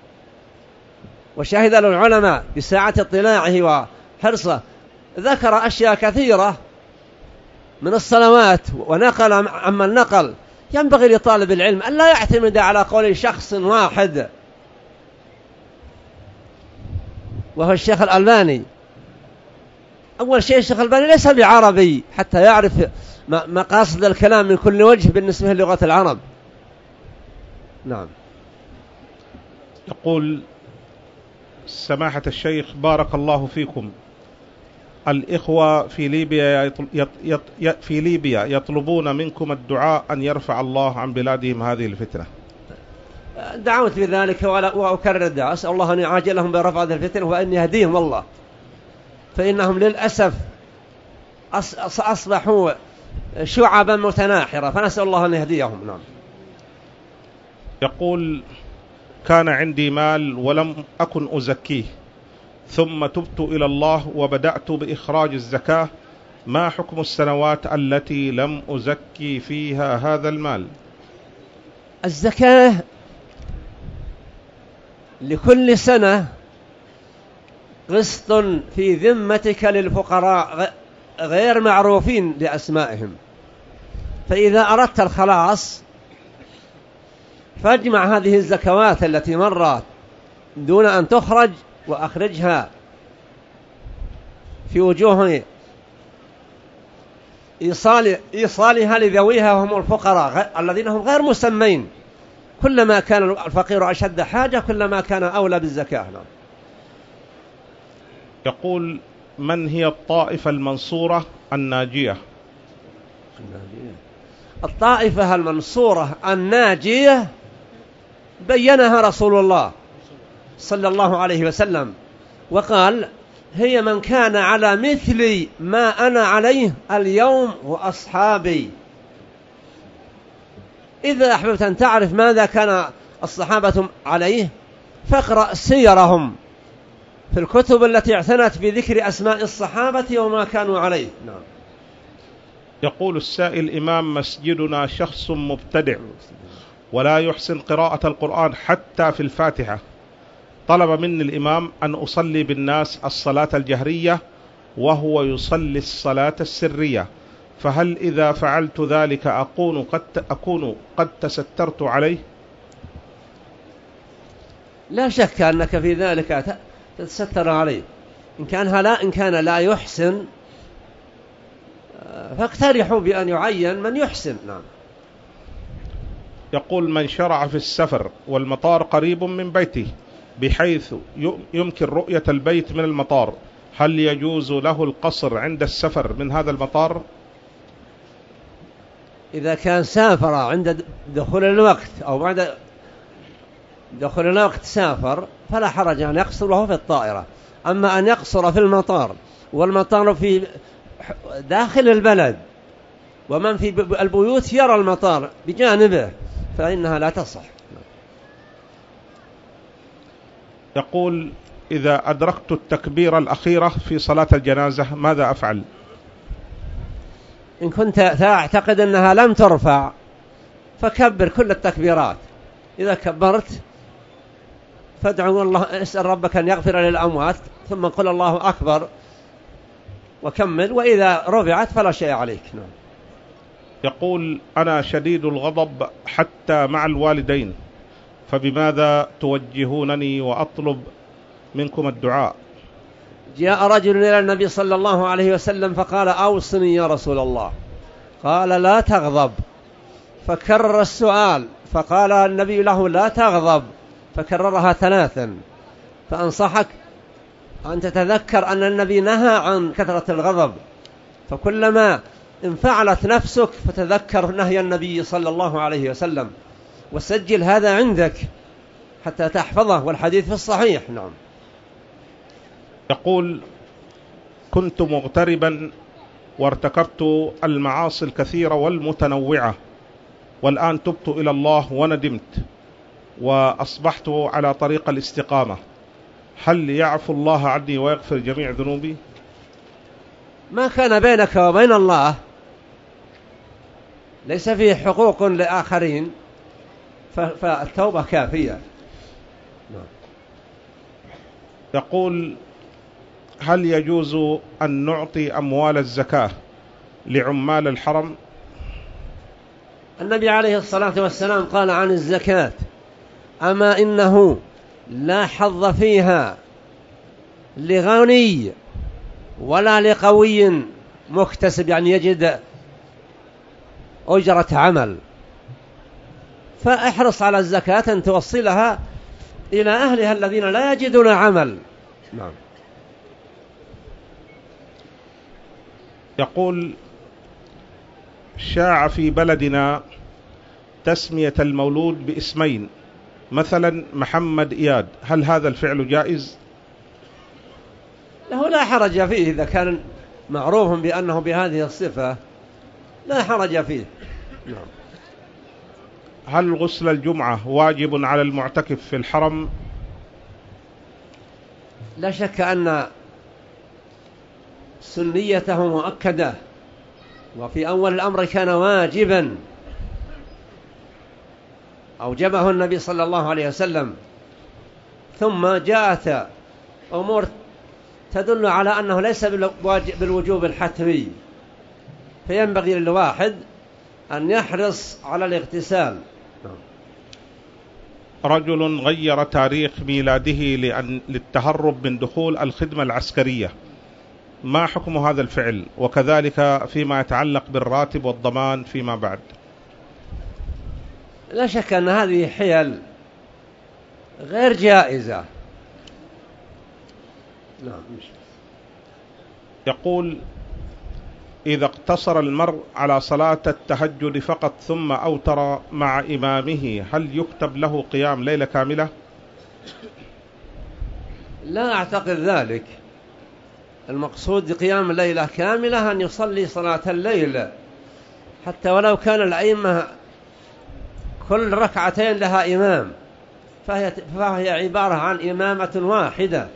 وشهد له العلماء بساعة اطلاعه وحرصه، ذكر أشياء كثيرة من الصلوات ونقل عما النقل. ينبغي لطالب العلم أن لا يعتمد على قول شخص واحد، وهو الشيخ الألباني. أول شيء الشيخ الألباني ليس بعربي حتى يعرف مقاصد الكلام من كل وجه بالنسبة للغة العرب. نعم.
يقول سماحة الشيخ بارك الله فيكم، الإخوة في ليبيا يطل... يط... يط... في ليبيا يطلبون منكم الدعاء أن يرفع الله عن بلادهم هذه الفتنة.
دعوت بذلك وأكرر الدعاء، أسأل الله أن يعاجلهم برفع هذه الفتنة وأن يهديهم الله، فإنهم للأسف أصبحوا شعبا متناحرة، فنسأل الله أن يهديهم. نعم.
يقول كان عندي مال ولم أكن أزكيه، ثم تبت إلى الله وبدأت بإخراج الزكاة، ما حكم السنوات التي لم أزكي فيها هذا المال؟
الزكاة لكل سنة قسط في ذمتك للفقراء غير معروفين لأسمائهم، فإذا أردت الخلاص فاجمع هذه الزكوات التي مرت دون أن تخرج وأخرجها في وجوه إيصال إيصالها لذويها وهم الفقراء الذين هم غير مسمين. كلما كان الفقير أشد حاجة كلما كان أولى بالزكاة.
يقول من هي الطائفة المنصورة الناجية؟
الطائفة المنصورة الناجية بينها رسول الله صلى الله عليه وسلم وقال هي من كان على مثل ما أنا عليه اليوم وأصحابي. إذا أحببت أن تعرف ماذا كان الصحابة عليه فاقرأ سيرهم في الكتب التي اعتنت بذكر أسماء الصحابة وما كانوا عليه. نعم.
يقول السائل إمام مسجدنا شخص مبتدع ولا يحسن قراءة القرآن حتى في الفاتحة، طلب مني الإمام أن أصلي بالناس الصلاة الجهرية وهو يصلي الصلاة السرية، فهل إذا فعلت ذلك أكون قد, أكون قد تسترت عليه؟
لا شك أنك في ذلك تتستر عليه، إن كان لا إن كان لا يحسن فاقترحوا بأن يعين من يحسن. نعم.
يقول من شرع في السفر والمطار قريب من بيته بحيث يمكن رؤية البيت من المطار، هل يجوز له القصر عند السفر من هذا المطار؟
إذا كان سافر عند دخول الوقت أو بعد دخول الوقت سافر فلا حرج أن يقصر له في الطائرة، أما أن يقصر في المطار والمطار في داخل البلد ومن في البيوت يرى المطار بجانبه فإنها لا تصح.
يقول إذا أدركت التكبيرة الأخيرة في صلاة الجنازة ماذا أفعل؟
إن كنت تعتقد أنها لم ترفع فكبر كل التكبيرات، إذا كبرت فادعوا الله، اسأل ربك أن يغفر للأموات ثم قل الله أكبر وكمل، وإذا رفعت فلا شيء عليك. نعم.
يقول أنا شديد الغضب حتى مع الوالدين، فبماذا توجهونني وأطلب منكم الدعاء؟
جاء رجل إلى النبي صلى الله عليه وسلم فقال أوصني يا رسول الله، قال لا تغضب، فكرر السؤال فقال النبي له لا تغضب، فكررها ثلاثا، فأنصحك أن تتذكر أن النبي نهى عن كثرة الغضب، فكلما إن فعلت نفسك فتذكر نهي النبي صلى الله عليه وسلم وسجل هذا عندك حتى تحفظه، والحديث في الصحيح. نعم.
يقول: كنت مغتربا وارتكبت المعاصي الكثيرة والمتنوعة، والآن تبت إلى الله وندمت وأصبحت على طريق الاستقامة، هل يعفو الله عني ويغفر جميع ذنوبي؟
ما كان بينك وبين الله ليس فيه حقوق لآخرين فالتوبة كافية.
يقول: هل يجوز أن نعطي أموال الزكاة لعمال الحرم؟
النبي عليه الصلاة والسلام قال عن الزكاة: أما إنه لا حظ فيها لغني ولا لقوي مكتسب، يعني يجد أجرة عمل، فاحرص على الزكاة أن توصلها إلى أهلها الذين لا يجدون عمل. نعم.
يقول: شاع في بلدنا تسمية المولود باسمين، مثلا محمد إياد، هل هذا الفعل جائز؟
له لا حرج فيه إذا كان معروف بأنه بهذه الصفة، لا حرج فيه. نعم.
هل غسل الجمعة واجب على المعتكف في الحرم؟
لا شك أن سنيته مؤكدة، وفي أول الأمر كان واجبا أوجبه النبي صلى الله عليه وسلم، ثم جاءت أمور تدل على أنه ليس بالوجوب الحتمي، فينبغي للواحد أن يحرص على الاغتسال.
رجل غير تاريخ ميلاده لأن للتهرب من دخول الخدمة العسكرية، ما حكم هذا الفعل؟ وكذلك فيما يتعلق بالراتب والضمان فيما بعد.
لا شك أن هذه حيل غير جائزة. نعم.
يقول: إذا اقتصر المرء على صلاة التهجد فقط ثم أوتر مع إمامه، هل يكتب له قيام ليلة كاملة؟
لا أعتقد ذلك. المقصود قيام ليلة كاملة أن يصلي صلاة الليل، حتى ولو كان الأئمة كل ركعتين لها إمام، فهي, فهي عبارة عن إمامة واحدة.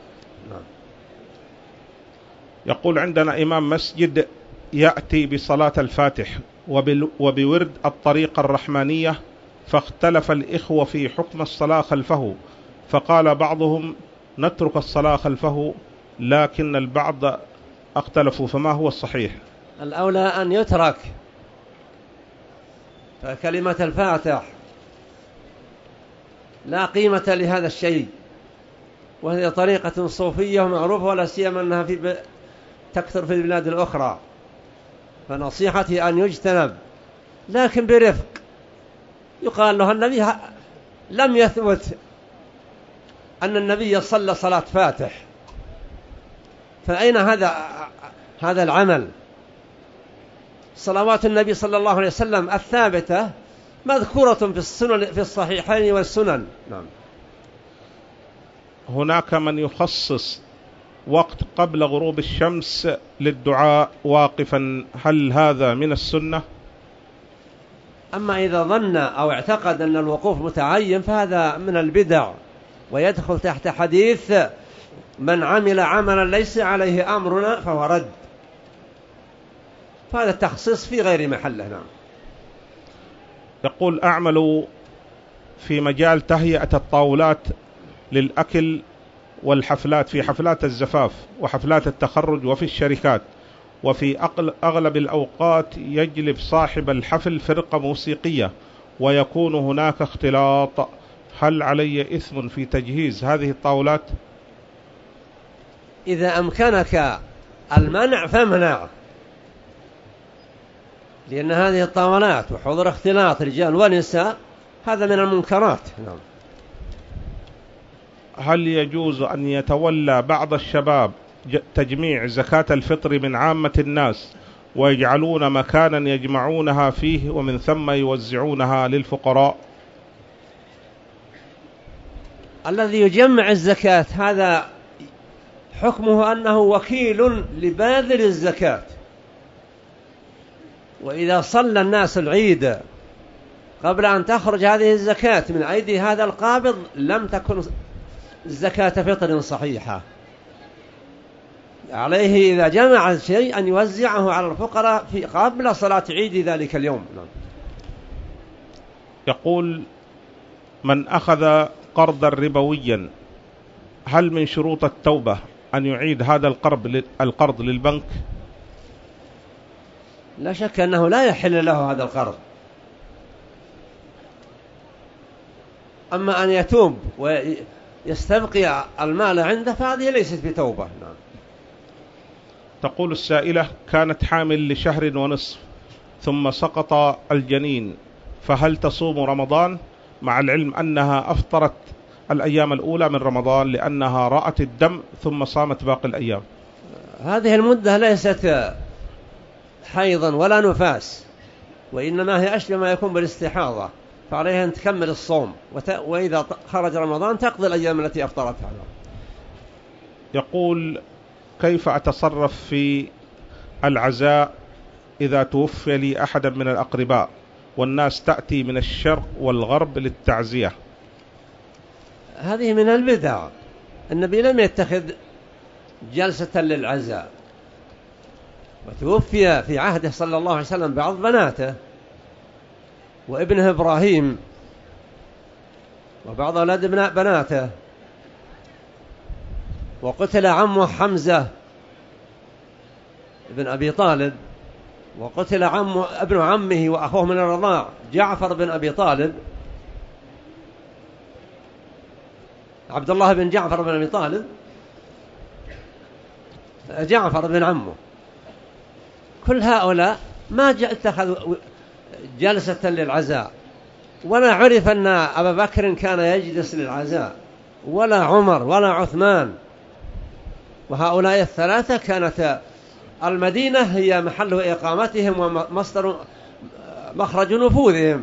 يقول: عندنا إمام مسجد يأتي بصلاة الفاتح وبورد الطريقة الرحمانية، فاختلف الإخوة في حكم الصلاة خلفه، فقال بعضهم نترك الصلاة خلفه، لكن البعض اختلفوا، فما هو الصحيح؟
الأولى أن يترك، فكلمة الفاتح لا قيمة لهذا الشيء، وهي طريقة صوفية معروفة، ولا سيما أنها في ب... تكثر في البلاد الأخرى، فنصيحتي أن يجتنب، لكن برفق. يقال له النبي لم يثبت أن النبي صلى صلاة فاتح، فأين هذا هذا العمل؟ صلوات النبي صلى الله عليه وسلم الثابتة مذكورة في السنن في الصحيحين والسنن. نعم.
هناك من يخصص وقت قبل غروب الشمس للدعاء واقفا، هل هذا من السنة؟
أما إذا ظن أو اعتقد أن الوقوف متعين فهذا من البدع، ويدخل تحت حديث من عمل عملا ليس عليه أمرنا فهو رد، فهذا التخصيص في غير محله. نعم.
يقول: أعمل في مجال تهيئة الطاولات للأكل والحفلات، في حفلات الزفاف وحفلات التخرج وفي الشركات، وفي أغلب الأوقات يجلب صاحب الحفل فرقة موسيقية ويكون هناك اختلاط، هل علي إثم في تجهيز هذه الطاولات؟
إذا أمكنك المنع فامنع، لأن هذه الطاولات وحضور اختلاط رجال ونساء هذا من المنكرات. نعم.
هل يجوز أن يتولى بعض الشباب تجميع زكاة الفطر من عامة الناس ويجعلون مكانا يجمعونها فيه ومن ثم يوزعونها للفقراء؟
الذي يجمع الزكاة هذا حكمه أنه وكيل لباذل الزكاة، وإذا صلى الناس العيد قبل أن تخرج هذه الزكاة من أيدي هذا القابض لم تكن الزكاة فطر صحيحة. عليه إذا جمع شيء أن يوزعه على الفقراء في قبل صلاة عيد ذلك اليوم.
يقول: من أخذ قرضا ربويا هل من شروط التوبة أن يعيد هذا القرض القرض للبنك؟
لا شك أنه لا يحل له هذا القرض، أما أن يتوب ويستبقي المال عنده فهذه ليست بتوبة. نعم.
تقول السائلة: كانت حامل لشهر ونصف ثم سقط الجنين، فهل تصوم رمضان مع العلم أنها أفطرت الأيام الأولى من رمضان لأنها رأت الدم ثم صامت باقي الأيام؟
هذه المدة ليست حيضا ولا نفاس، وإنما هي أشبه ما يكون بالاستحاضة، فعليها أن تكمل الصوم، وإذا خرج رمضان تقضي الأيام التي أفطرتها.
يقول: كيف أتصرف في العزاء إذا توفي لي أحد من الأقرباء والناس تأتي من الشرق والغرب للتعزية؟
هذه من البدع. النبي لم يتخذ جلسة للعزاء، وتوفي في عهده صلى الله عليه وسلم بعض بناته وابنه إبراهيم وبعض أولاد بناته، وقتل عمه حمزة ابن أبي طالب، وقتل عمه ابن عمه وأخوه من الرضاع جعفر بن أبي طالب، عبد الله بن جعفر بن أبي طالب، جعفر بن عمه. كل هؤلاء ما اتخذوا جلسة للعزاء، ولا عرف أن أبا بكر كان يجلس للعزاء، ولا عمر ولا عثمان، وهؤلاء الثلاثة كانت المدينة هي محل إقامتهم ومصدر مخرج نفوذهم.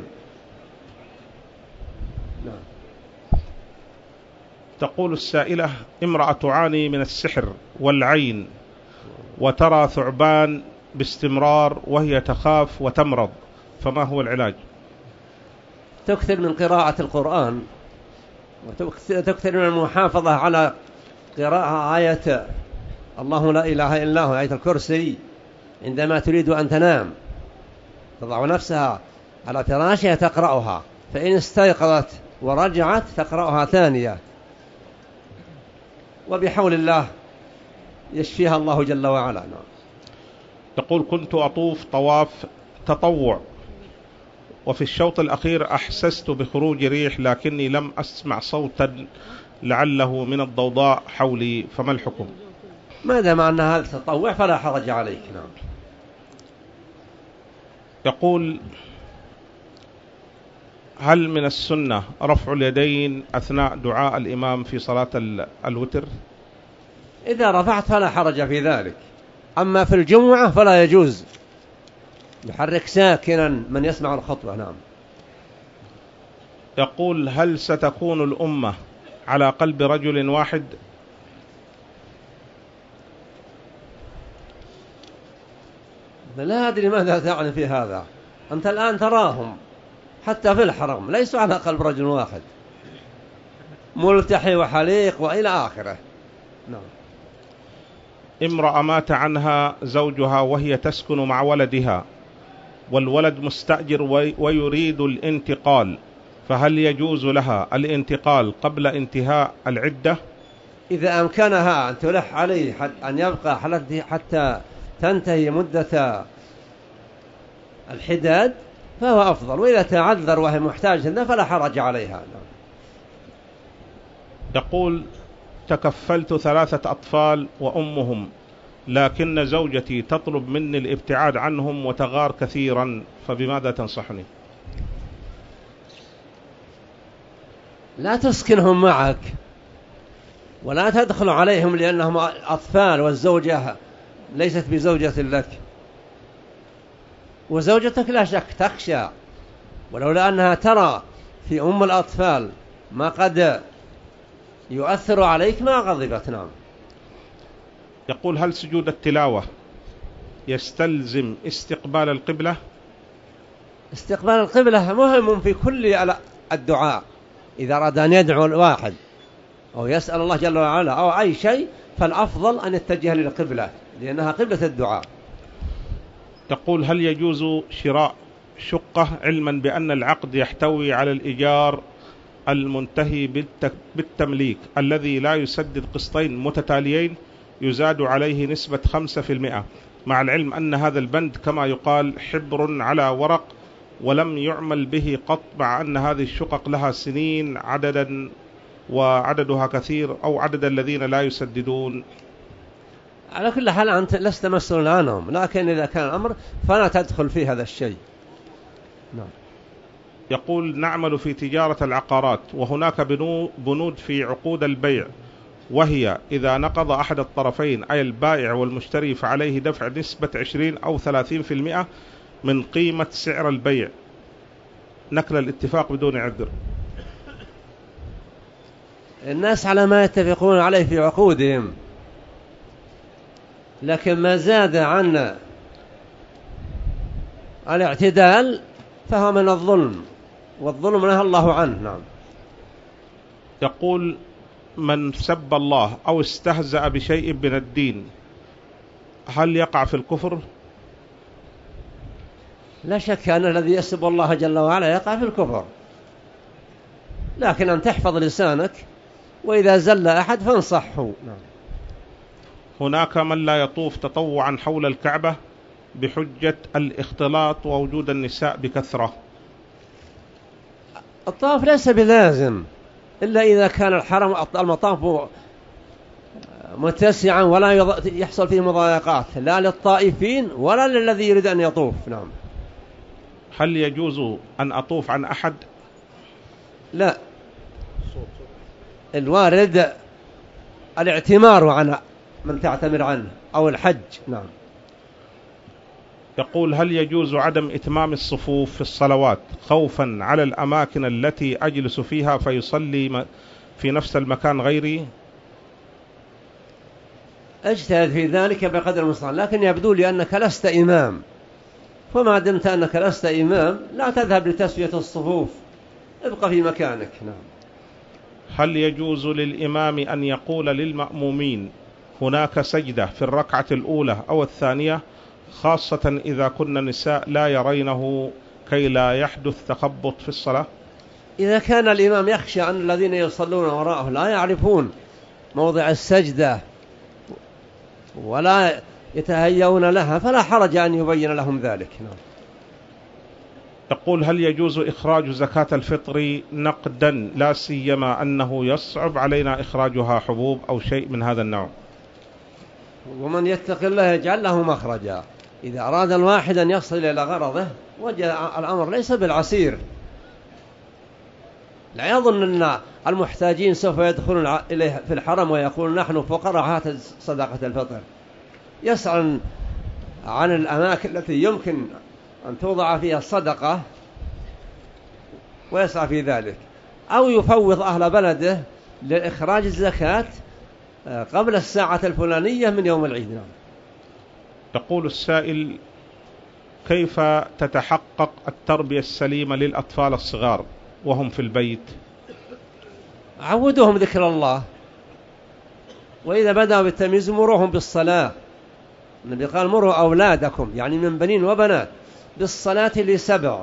تقول السائلة: امرأة تعاني من السحر والعين وترى ثعبان باستمرار وهي تخاف وتمرض، فما هو العلاج؟
تكثر من قراءة القرآن، وتكثر من المحافظة على قراءة آية الله لا إله إلا هو، آية الكرسي، عندما تريد أن تنام تضع نفسها على فراشها تقرأها، فإن استيقظت ورجعت تقرأها ثانية، وبحول الله يشفيها الله جل وعلا.
تقول: كنت أطوف طواف تطوع وفي الشوط الأخير أحسست بخروج ريح لكني لم أسمع صوتا لعله من الضوضاء حولي، فما الحكم؟
ما دام أن هذا تطوع فلا حرج عليك. نعم.
يقول: هل من السنة رفع اليدين أثناء دعاء الإمام في صلاة الوتر؟
إذا رفعت فلا حرج في ذلك، أما في الجمعة فلا يجوز، يحرك ساكنا من يسمع الخطبة. نعم.
يقول: هل ستكون الأمة على قلب رجل واحد؟
لا أدري ماذا تعني في هذا. أنت الآن تراهم حتى في الحرم ليسوا على قلب رجل واحد، ملتحي وحليق وإلى آخره. نعم.
امرأة مات عنها زوجها وهي تسكن مع ولدها والولد مستأجر ويريد الانتقال، فهل يجوز لها الانتقال قبل انتهاء العدة؟
إذا أمكنها أن تلح عليه أن يبقى حتى تنتهي مدة الحداد فهو أفضل، وإذا تعذر وهي محتاجة فلا حرج عليها.
يقول: تكفلت ثلاثة أطفال وأمهم، لكن زوجتي تطلب مني الابتعاد عنهم وتغار كثيرا، فبماذا تنصحني؟
لا تسكنهم معك ولا تدخل عليهم لأنهم أطفال والزوجة ليست بزوجة لك، وزوجتك لا شك تخشى، ولولا أنها ترى في أم الأطفال ما قد يؤثر عليك ما غضبت. نعم.
يقول هل سجود التلاوة يستلزم استقبال القبلة؟
استقبال القبلة مهم في كل الدعاء، إذا أراد أن يدعو الواحد أو يسأل الله جل وعلا أو أي شيء فالأفضل أن يتجه للقبلة لأنها قبلة الدعاء.
يقول هل يجوز شراء شقة علما بأن العقد يحتوي على الإيجار المنتهي بالتمليك الذي لا يسدد قسطين متتاليين يزاد عليه نسبة خمسة في المئة، مع العلم أن هذا البند كما يقال حبر على ورق ولم يعمل به قط، مع أن هذه الشقق لها سنين عددا وعددها كثير أو عدد الذين لا يسددون؟
على كل حال أنت لست مسؤول عنهم، لكن إذا كان الأمر فلا تدخل في هذا الشيء. نعم.
يقول نعمل في تجارة العقارات وهناك بنود في عقود البيع، وهي إذا نقض أحد الطرفين أي البائع والمشتري فعليه دفع نسبة عشرين أو ثلاثين في المئة من قيمة سعر البيع نقل الاتفاق بدون عذر.
الناس على ما يتفقون عليه في عقودهم، لكن ما زاد عن الاعتدال فهو من الظلم، والظلم نهى الله عنه. نعم.
يقول من سب الله أو استهزأ بشيء من الدين هل يقع في الكفر؟
لا شك أن الذي يسب الله جل وعلا يقع في الكفر، لكن أن تحفظ لسانك، وإذا زل أحد فانصحه. نعم.
هناك من لا يطوف تطوعا حول الكعبة بحجة الاختلاط ووجود النساء بكثرة.
الطواف ليس بلازم إلا إذا كان الحرم المطاف متسعا ولا يحصل فيه مضايقات لا للطائفين ولا للذي يريد أن يطوف. نعم.
هل يجوز أن أطوف عن أحد؟
لا، الوارد الاعتمار عن من تعتمر عنه أو الحج. نعم.
يقول هل يجوز عدم إتمام الصفوف في الصلوات خوفا على الأماكن التي أجلس فيها فيصلي في نفس المكان غيري؟
اجتهد في ذلك بقدر المستطاع، لكن يبدو لي أنك لست إمام، فما دمت أنك لست إمام لا تذهب لتسوية الصفوف، ابقى في مكانك. نعم.
هل يجوز للإمام أن يقول للمأمومين هناك سجدة في الركعة الأولى أو الثانية، خاصة إذا كنا نساء لا يرينه كي لا يحدث تخبط في الصلاة؟
إذا كان الإمام يخشى أن الذين يصلون وراءه لا يعرفون موضع السجدة ولا يتهيئون لها فلا حرج أن يبين لهم ذلك. نعم.
يقول هل يجوز إخراج زكاة الفطر نقدا لا سيما أنه يصعب علينا إخراجها حبوب أو شيء من هذا النوع؟
ومن يتق الله يجعل له مخرجا. إذا أراد الواحد أن يصل إلى غرضه وجد الأمر ليس بالعسير. لا يظن أن المحتاجين سوف يدخلون إليه في الحرم ويقولون نحن فقراء هات صدقة الفطر. يسأل عن الأماكن التي يمكن أن توضع فيها الصدقة ويسعى في ذلك، أو يفوض أهل بلده لإخراج الزكاة قبل الساعة الفلانية من يوم العيد. نعم.
يقول السائل كيف تتحقق التربية السليمة للأطفال الصغار وهم في البيت؟
عودوهم ذكر الله، وإذا بدأوا بالتمييز مروهم بالصلاة. النبي قال مروا أولادكم يعني من بنين وبنات بالصلاة لسبع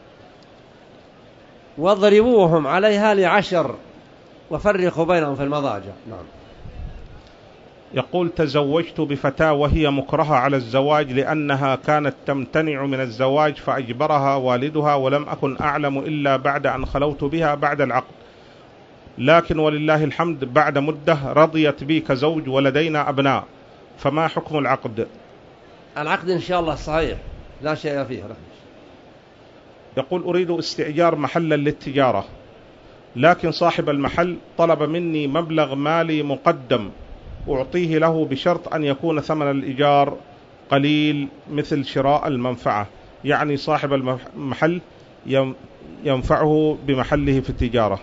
واضربوهم عليها لعشر وفرقوا بينهم في المضاجع. نعم.
يقول تزوجت بفتاة وهي مكرهة على الزواج لأنها كانت تمتنع من الزواج فأجبرها والدها، ولم أكن أعلم إلا بعد أن خلوت بها بعد العقد، لكن ولله الحمد بعد مدة رضيت بي كزوج ولدينا أبناء، فما حكم العقد؟
العقد إن شاء الله صحيح لا شيء فيه.
يقول أريد استئجار محلا للتجارة، لكن صاحب المحل طلب مني مبلغ مالي مقدم أعطيه له بشرط أن يكون ثمن الإيجار قليل مثل شراء المنفعة، يعني صاحب المحل ينفعه بمحله في التجارة.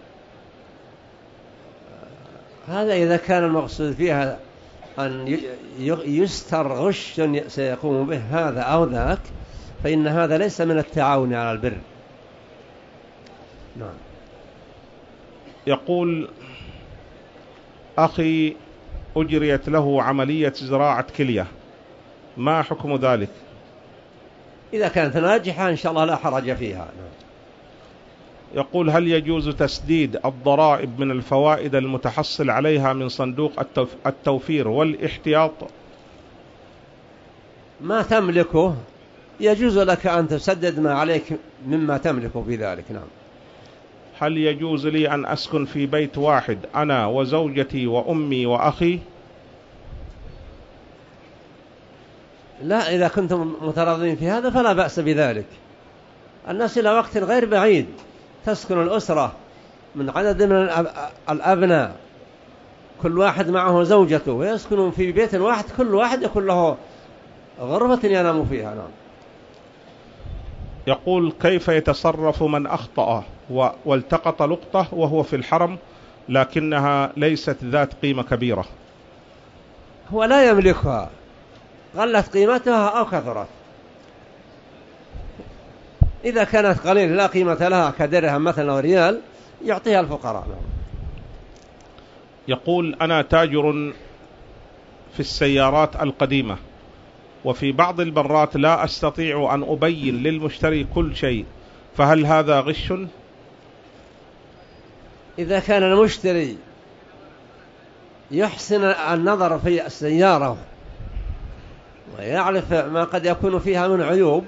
هذا إذا كان المقصود فيها أن يستر غش سيقوم به هذا أو ذاك، فإن هذا ليس من التعاون على البر. نعم.
يقول أخي أجريت له عملية زراعة كلية، ما حكم ذلك؟
إذا كانت ناجحة إن شاء الله لا حرج فيها.
يقول هل يجوز تسديد الضرائب من الفوائد المتحصل عليها من صندوق التوفير والاحتياط؟
ما تملكه يجوز لك أن تسدد ما عليك مما تملكه بذلك. نعم.
هل يجوز لي أن أسكن في بيت واحد أنا وزوجتي وأمي وأخي؟
لا، إذا كنتم متراضين في هذا فلا بأس بذلك. الناس إلى وقت غير بعيد تسكن الأسرة من عدد من الأبناء، كل واحد معه زوجته، ويسكنون في بيت واحد، كل واحد يكون له غرفة ينام فيها. نعم.
يقول كيف يتصرف من أخطأ والتقط لقطة وهو في الحرم لكنها ليست ذات قيمة كبيرة؟
هو لا يملكها، قلت قيمتها أو كثرت. إذا كانت قليلة لا قيمة لها كدرهم مثلا وريال يعطيها الفقراء.
يقول أنا تاجر في السيارات القديمة، وفي بعض المرات لا أستطيع أن أبين للمشتري كل شيء، فهل هذا غش؟
إذا كان المشتري يحسن النظر في السيارة ويعرف ما قد يكون فيها من عيوب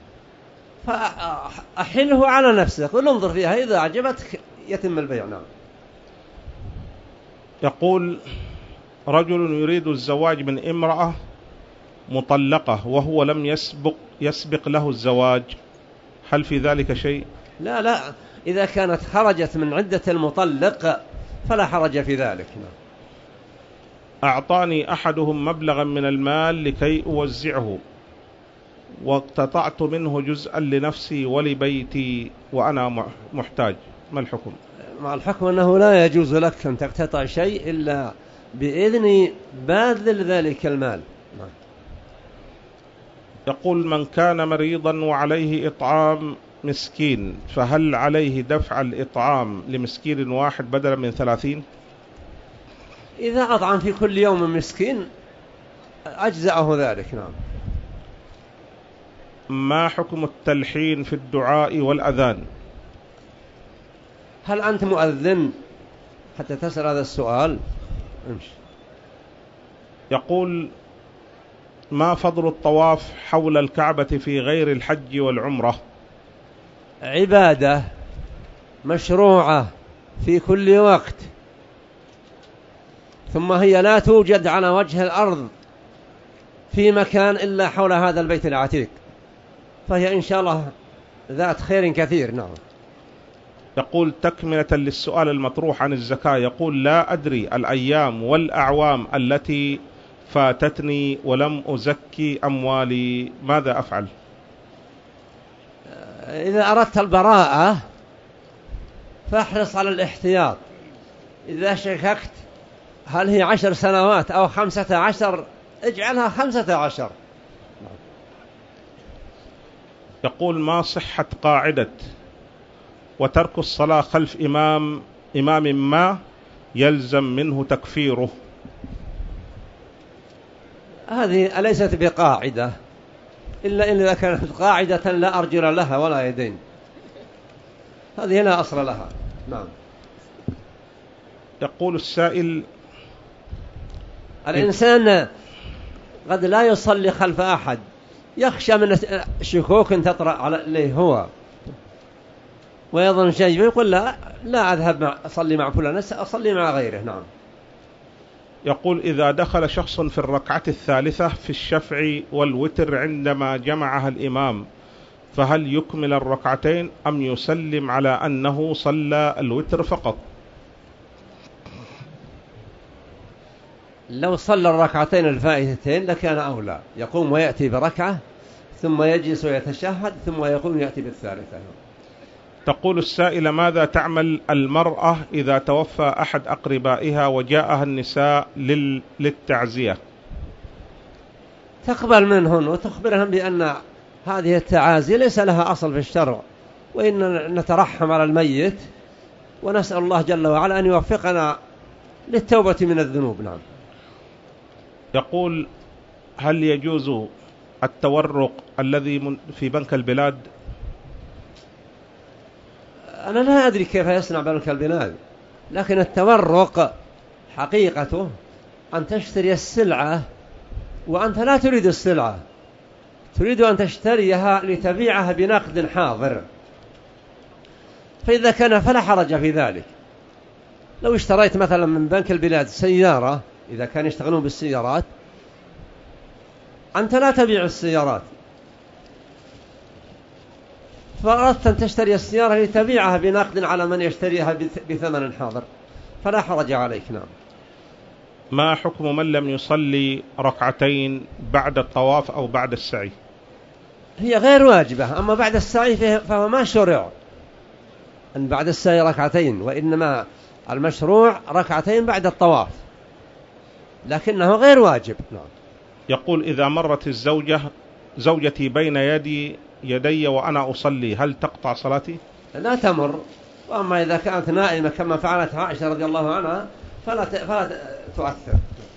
فأحله على نفسك وننظر فيها، إذا أعجبتك يتم البيع. نعم.
يقول رجل يريد الزواج من امرأة مطلقة وهو لم يسبق, يسبق له الزواج، هل في ذلك شيء؟
لا لا، إذا كانت خرجت من عدة المطلق فلا حرج في ذلك. نعم.
أعطاني أحدهم مبلغا من المال لكي أوزعه واقتطعت منه جزءا لنفسي ولبيتي وأنا محتاج، ما الحكم؟
مع الحكم أنه لا يجوز لك أن تقتطع شيء إلا بإذن باذل ذلك المال.
يقول من كان مريضا وعليه إطعام مسكين، فهل عليه دفع الإطعام لمسكين واحد بدلا من ثلاثين؟
إذا أطعم في كل يوم مسكين أجزأه ذلك. نعم.
ما حكم التلحين في الدعاء والأذان؟
هل أنت مؤذن حتى تسأل هذا السؤال؟ امشي.
يقول ما فضل الطواف حول الكعبة في غير الحج والعمرة؟
عبادة مشروعة في كل وقت، ثم هي لا توجد على وجه الأرض في مكان إلا حول هذا البيت العتيق، فهي إن شاء الله ذات خير كثير. نعم.
يقول تكملة للسؤال المطروح عن الزكاة، يقول لا أدري الأيام والأعوام التي فاتتني ولم أزكي أموالي، ماذا أفعل؟
إذا أردت البراءة فاحرص على الاحتياط. إذا شككت هل هي عشر سنوات أو خمسة عشر اجعلها خمسة عشر.
يقول ما صحة قاعدة وترك الصلاة خلف إمام إمام ما يلزم منه تكفيره؟
هذه أليست بقاعدة إلا إذا كانت قاعدة لا أرجل لها ولا يدين، هذه لا أصل لها. نعم.
يقول السائل
الإنسان قد لا يصلي خلف أحد، يخشى من شكوك تطرأ عليه هو ويظن شيء، يقول لا لا أذهب مع أصلي مع فلان، أصلي مع غيره. نعم.
يقول إذا دخل شخص في الركعة الثالثة في الشفع والوتر عندما جمعها الإمام، فهل يكمل الركعتين أم يسلم على أنه صلى الوتر فقط؟
لو صلى الركعتين الفائتتين لكان أولى، يقوم ويأتي بركعة ثم يجلس ويتشهد ثم يقوم يأتي بالثالثة.
تقول السائلة: ماذا تعمل المرأة إذا توفى أحد أقربائها وجاءها النساء لل... للتعزية؟
تقبل منهن وتخبرهم بأن هذه التعازي ليس لها أصل في الشرع، وإن نترحم على الميت ونسأل الله جل وعلا أن يوفقنا للتوبة من الذنوب. نعم.
يقول: هل يجوز التورق الذي في بنك البلاد؟
أنا لا أدري كيف يصنع بنك البلاد، لكن التورق حقيقته أن تشتري السلعة وأنت لا تريد السلعة، تريد أن تشتريها لتبيعها بنقد حاضر، فإذا كان فلا حرج في ذلك. لو اشتريت مثلا من بنك البلاد سيارة، إذا كان يشتغلون بالسيارات، أنت لا تبيع السيارات، فأردت أن تشتري السيارة لتبيعها بنقد على من يشتريها بثمن حاضر، فلا حرج عليك. نعم.
ما حكم من لم يصلي ركعتين بعد الطواف أو بعد السعي؟
هي غير واجبة، أما بعد السعي فهو ما شرع أن بعد السعي ركعتين، وإنما المشروع ركعتين بعد الطواف، لكنه غير واجب. نعم.
يقول: إذا مرت الزوجة زوجتي بين يدي يدي وأنا أصلي، هل تقطع صلاتي؟
لا تمر، وأما إذا كانت نائمة كما فعلت عائشة رضي الله عنها فلا فلا تؤثر.